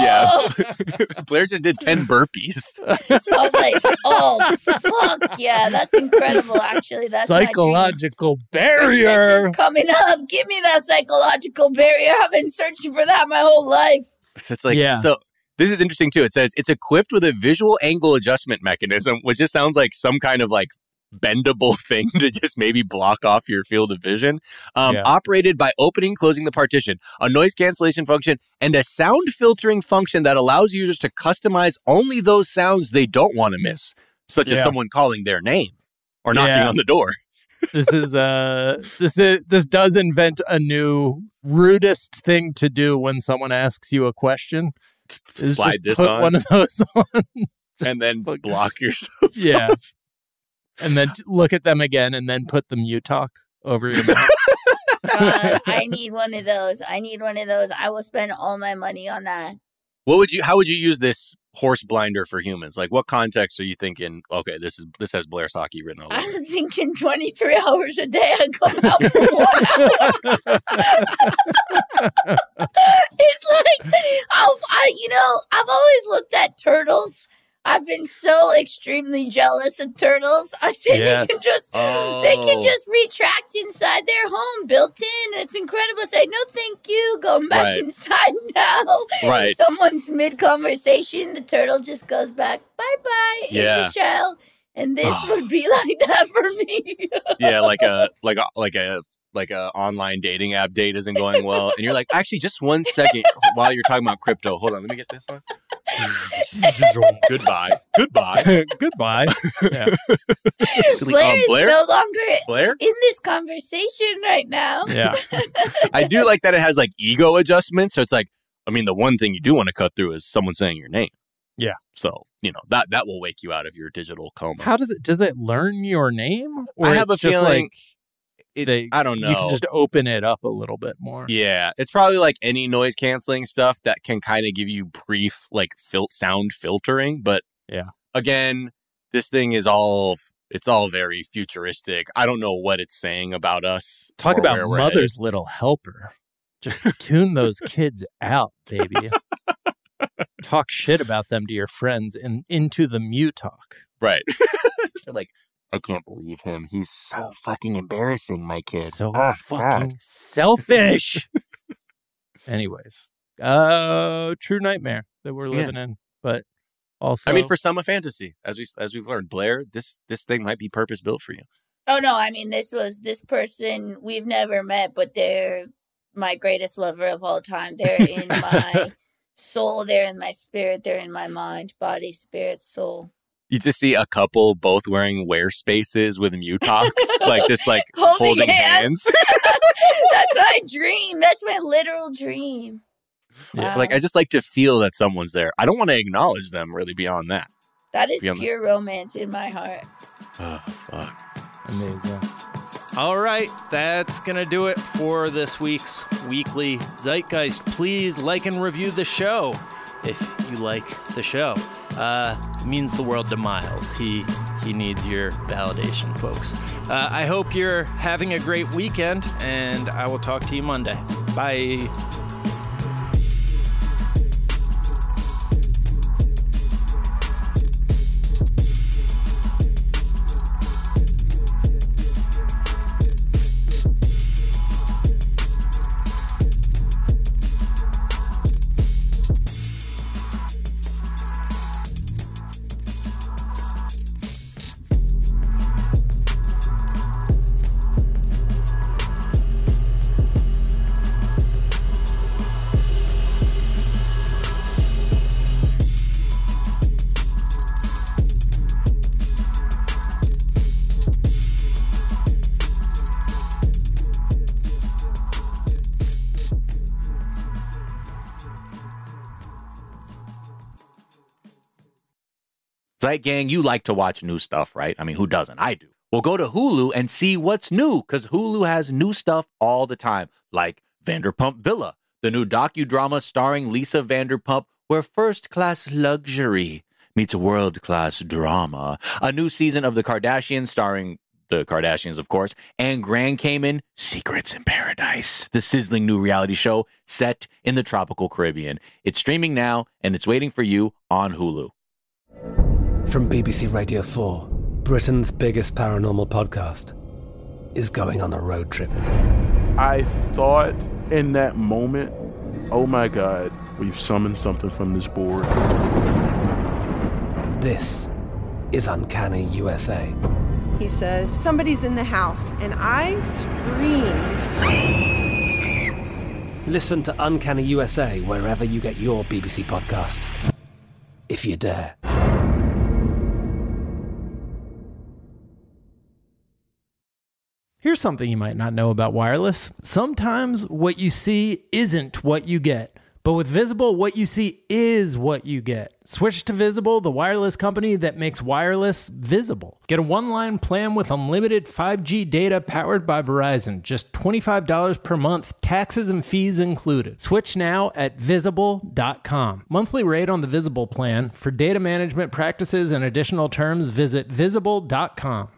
Yeah. Blair just did ten burpees. I was like, oh fuck yeah, that's incredible. Actually, that's my dream. Psychological Christmas barrier. is coming up. Give me that psychological barrier. I've been searching for that my whole life. It's like, Yeah. so this is interesting too. It says it's equipped with a visual angle adjustment mechanism, which just sounds like some kind of like bendable thing to just maybe block off your field of vision. Um, Yeah. Operated by opening, closing the partition, a noise cancellation function, and a sound filtering function that allows users to customize only those sounds they don't want to miss, such as Yeah. someone calling their name or knocking Yeah. on the door. This is uh this is this does invent a new rudest thing to do when someone asks you a question. Is Slide just this put on one of those on. and then fucking- block yourself. Yeah. And then t- look at them again and then put the mute talk over your mouth. God, I need one of those. I need one of those. I will spend all my money on that. What would you? How would you use this horse blinder for humans? Like, what context are you thinking? Okay, this is this has Blair's hockey written all over it. I'm thinking twenty-three hours a day I come out for one hour. It's like, I've, I, you know, I've always looked at turtles. I've been so extremely jealous of turtles. I say Yes. they can just Oh. they can just retract inside their home, built in. It's incredible. I say no, thank you. Going back Right. inside now. Right. Someone's mid conversation, the turtle just goes back. Bye bye. Yeah. In the shell. And this would be like that for me. Yeah, like a like a like a like a online dating app date isn't going well, and you're like, actually, just one second while you're talking about crypto. Hold on, let me get this one. Goodbye. Goodbye. Goodbye. Yeah. Blair Um, is Blair? no longer Blair? in this conversation right now. Yeah. I do like that it has like ego adjustments. So it's like, I mean, the one thing you do want to cut through is someone saying your name. Yeah. So, you know, that that will wake you out of your digital coma. How does it? Does it learn your name? Or I have it's a just feeling like it, they, I don't know. You can just open it up a little bit more. Yeah, it's probably like any noise canceling stuff that can kind of give you brief like fil- sound filtering. But yeah, again, this thing is all it's all very futuristic. I don't know what it's saying about us. Talk or about where we're mother's headed. little helper. Just tune those kids out, baby. Talk shit about them to your friends and into the mute talk. Right. They're like, I can't believe him. He's so fucking embarrassing, my kid. So Ah, fucking God. selfish. Anyways, uh, true nightmare that we're Yeah. living in, but also, I mean, for some, a fantasy, as we as we've learned, Blair, this this thing might be purpose built for you. Oh no, I mean this was this person we've never met, but they're my greatest lover of all time. They're in my soul, they're in my spirit, they're in my mind, body, spirit, soul. You just see a couple both wearing wear spaces with Mutox, like just like Holding holding, hands. hands. That's my dream. That's my literal dream. Yeah, Wow. like I just like to feel that someone's there. I don't want to acknowledge them really beyond that. That is Beyond pure romance in my heart. Oh, fuck. Amazing. all right, that's going to do it for this week's Weekly Zeitgeist. Please like and review the show if you like the show. Uh, it means the world to Miles. He he needs your validation, folks. Uh, I hope you're having a great weekend, and I will talk to you Monday. Bye. Zeit Gang, you like to watch new stuff, right? I mean, who doesn't? I do. Well, go to Hulu and see what's new, because Hulu has new stuff all the time, like Vanderpump Villa, the new docudrama starring Lisa Vanderpump, where first-class luxury meets world-class drama. A new season of The Kardashians starring the Kardashians, of course, and Grand Cayman, Secrets in Paradise, the sizzling new reality show set in the tropical Caribbean. It's streaming now, and it's waiting for you on Hulu. From B B C Radio four, Britain's biggest paranormal podcast is going on a road trip. I thought in that moment, oh my God, we've summoned something from this board. This is Uncanny U S A. He says, somebody's in the house, and I screamed. Listen to Uncanny U S A wherever you get your B B C podcasts, if you dare. Here's something you might not know about wireless. Sometimes what you see isn't what you get. But with Visible, what you see is what you get. Switch to Visible, the wireless company that makes wireless visible. Get a one-line plan with unlimited five G data powered by Verizon. Just twenty-five dollars per month, taxes and fees included. Switch now at visible dot com. Monthly rate on the Visible plan. For data management practices and additional terms, visit visible dot com.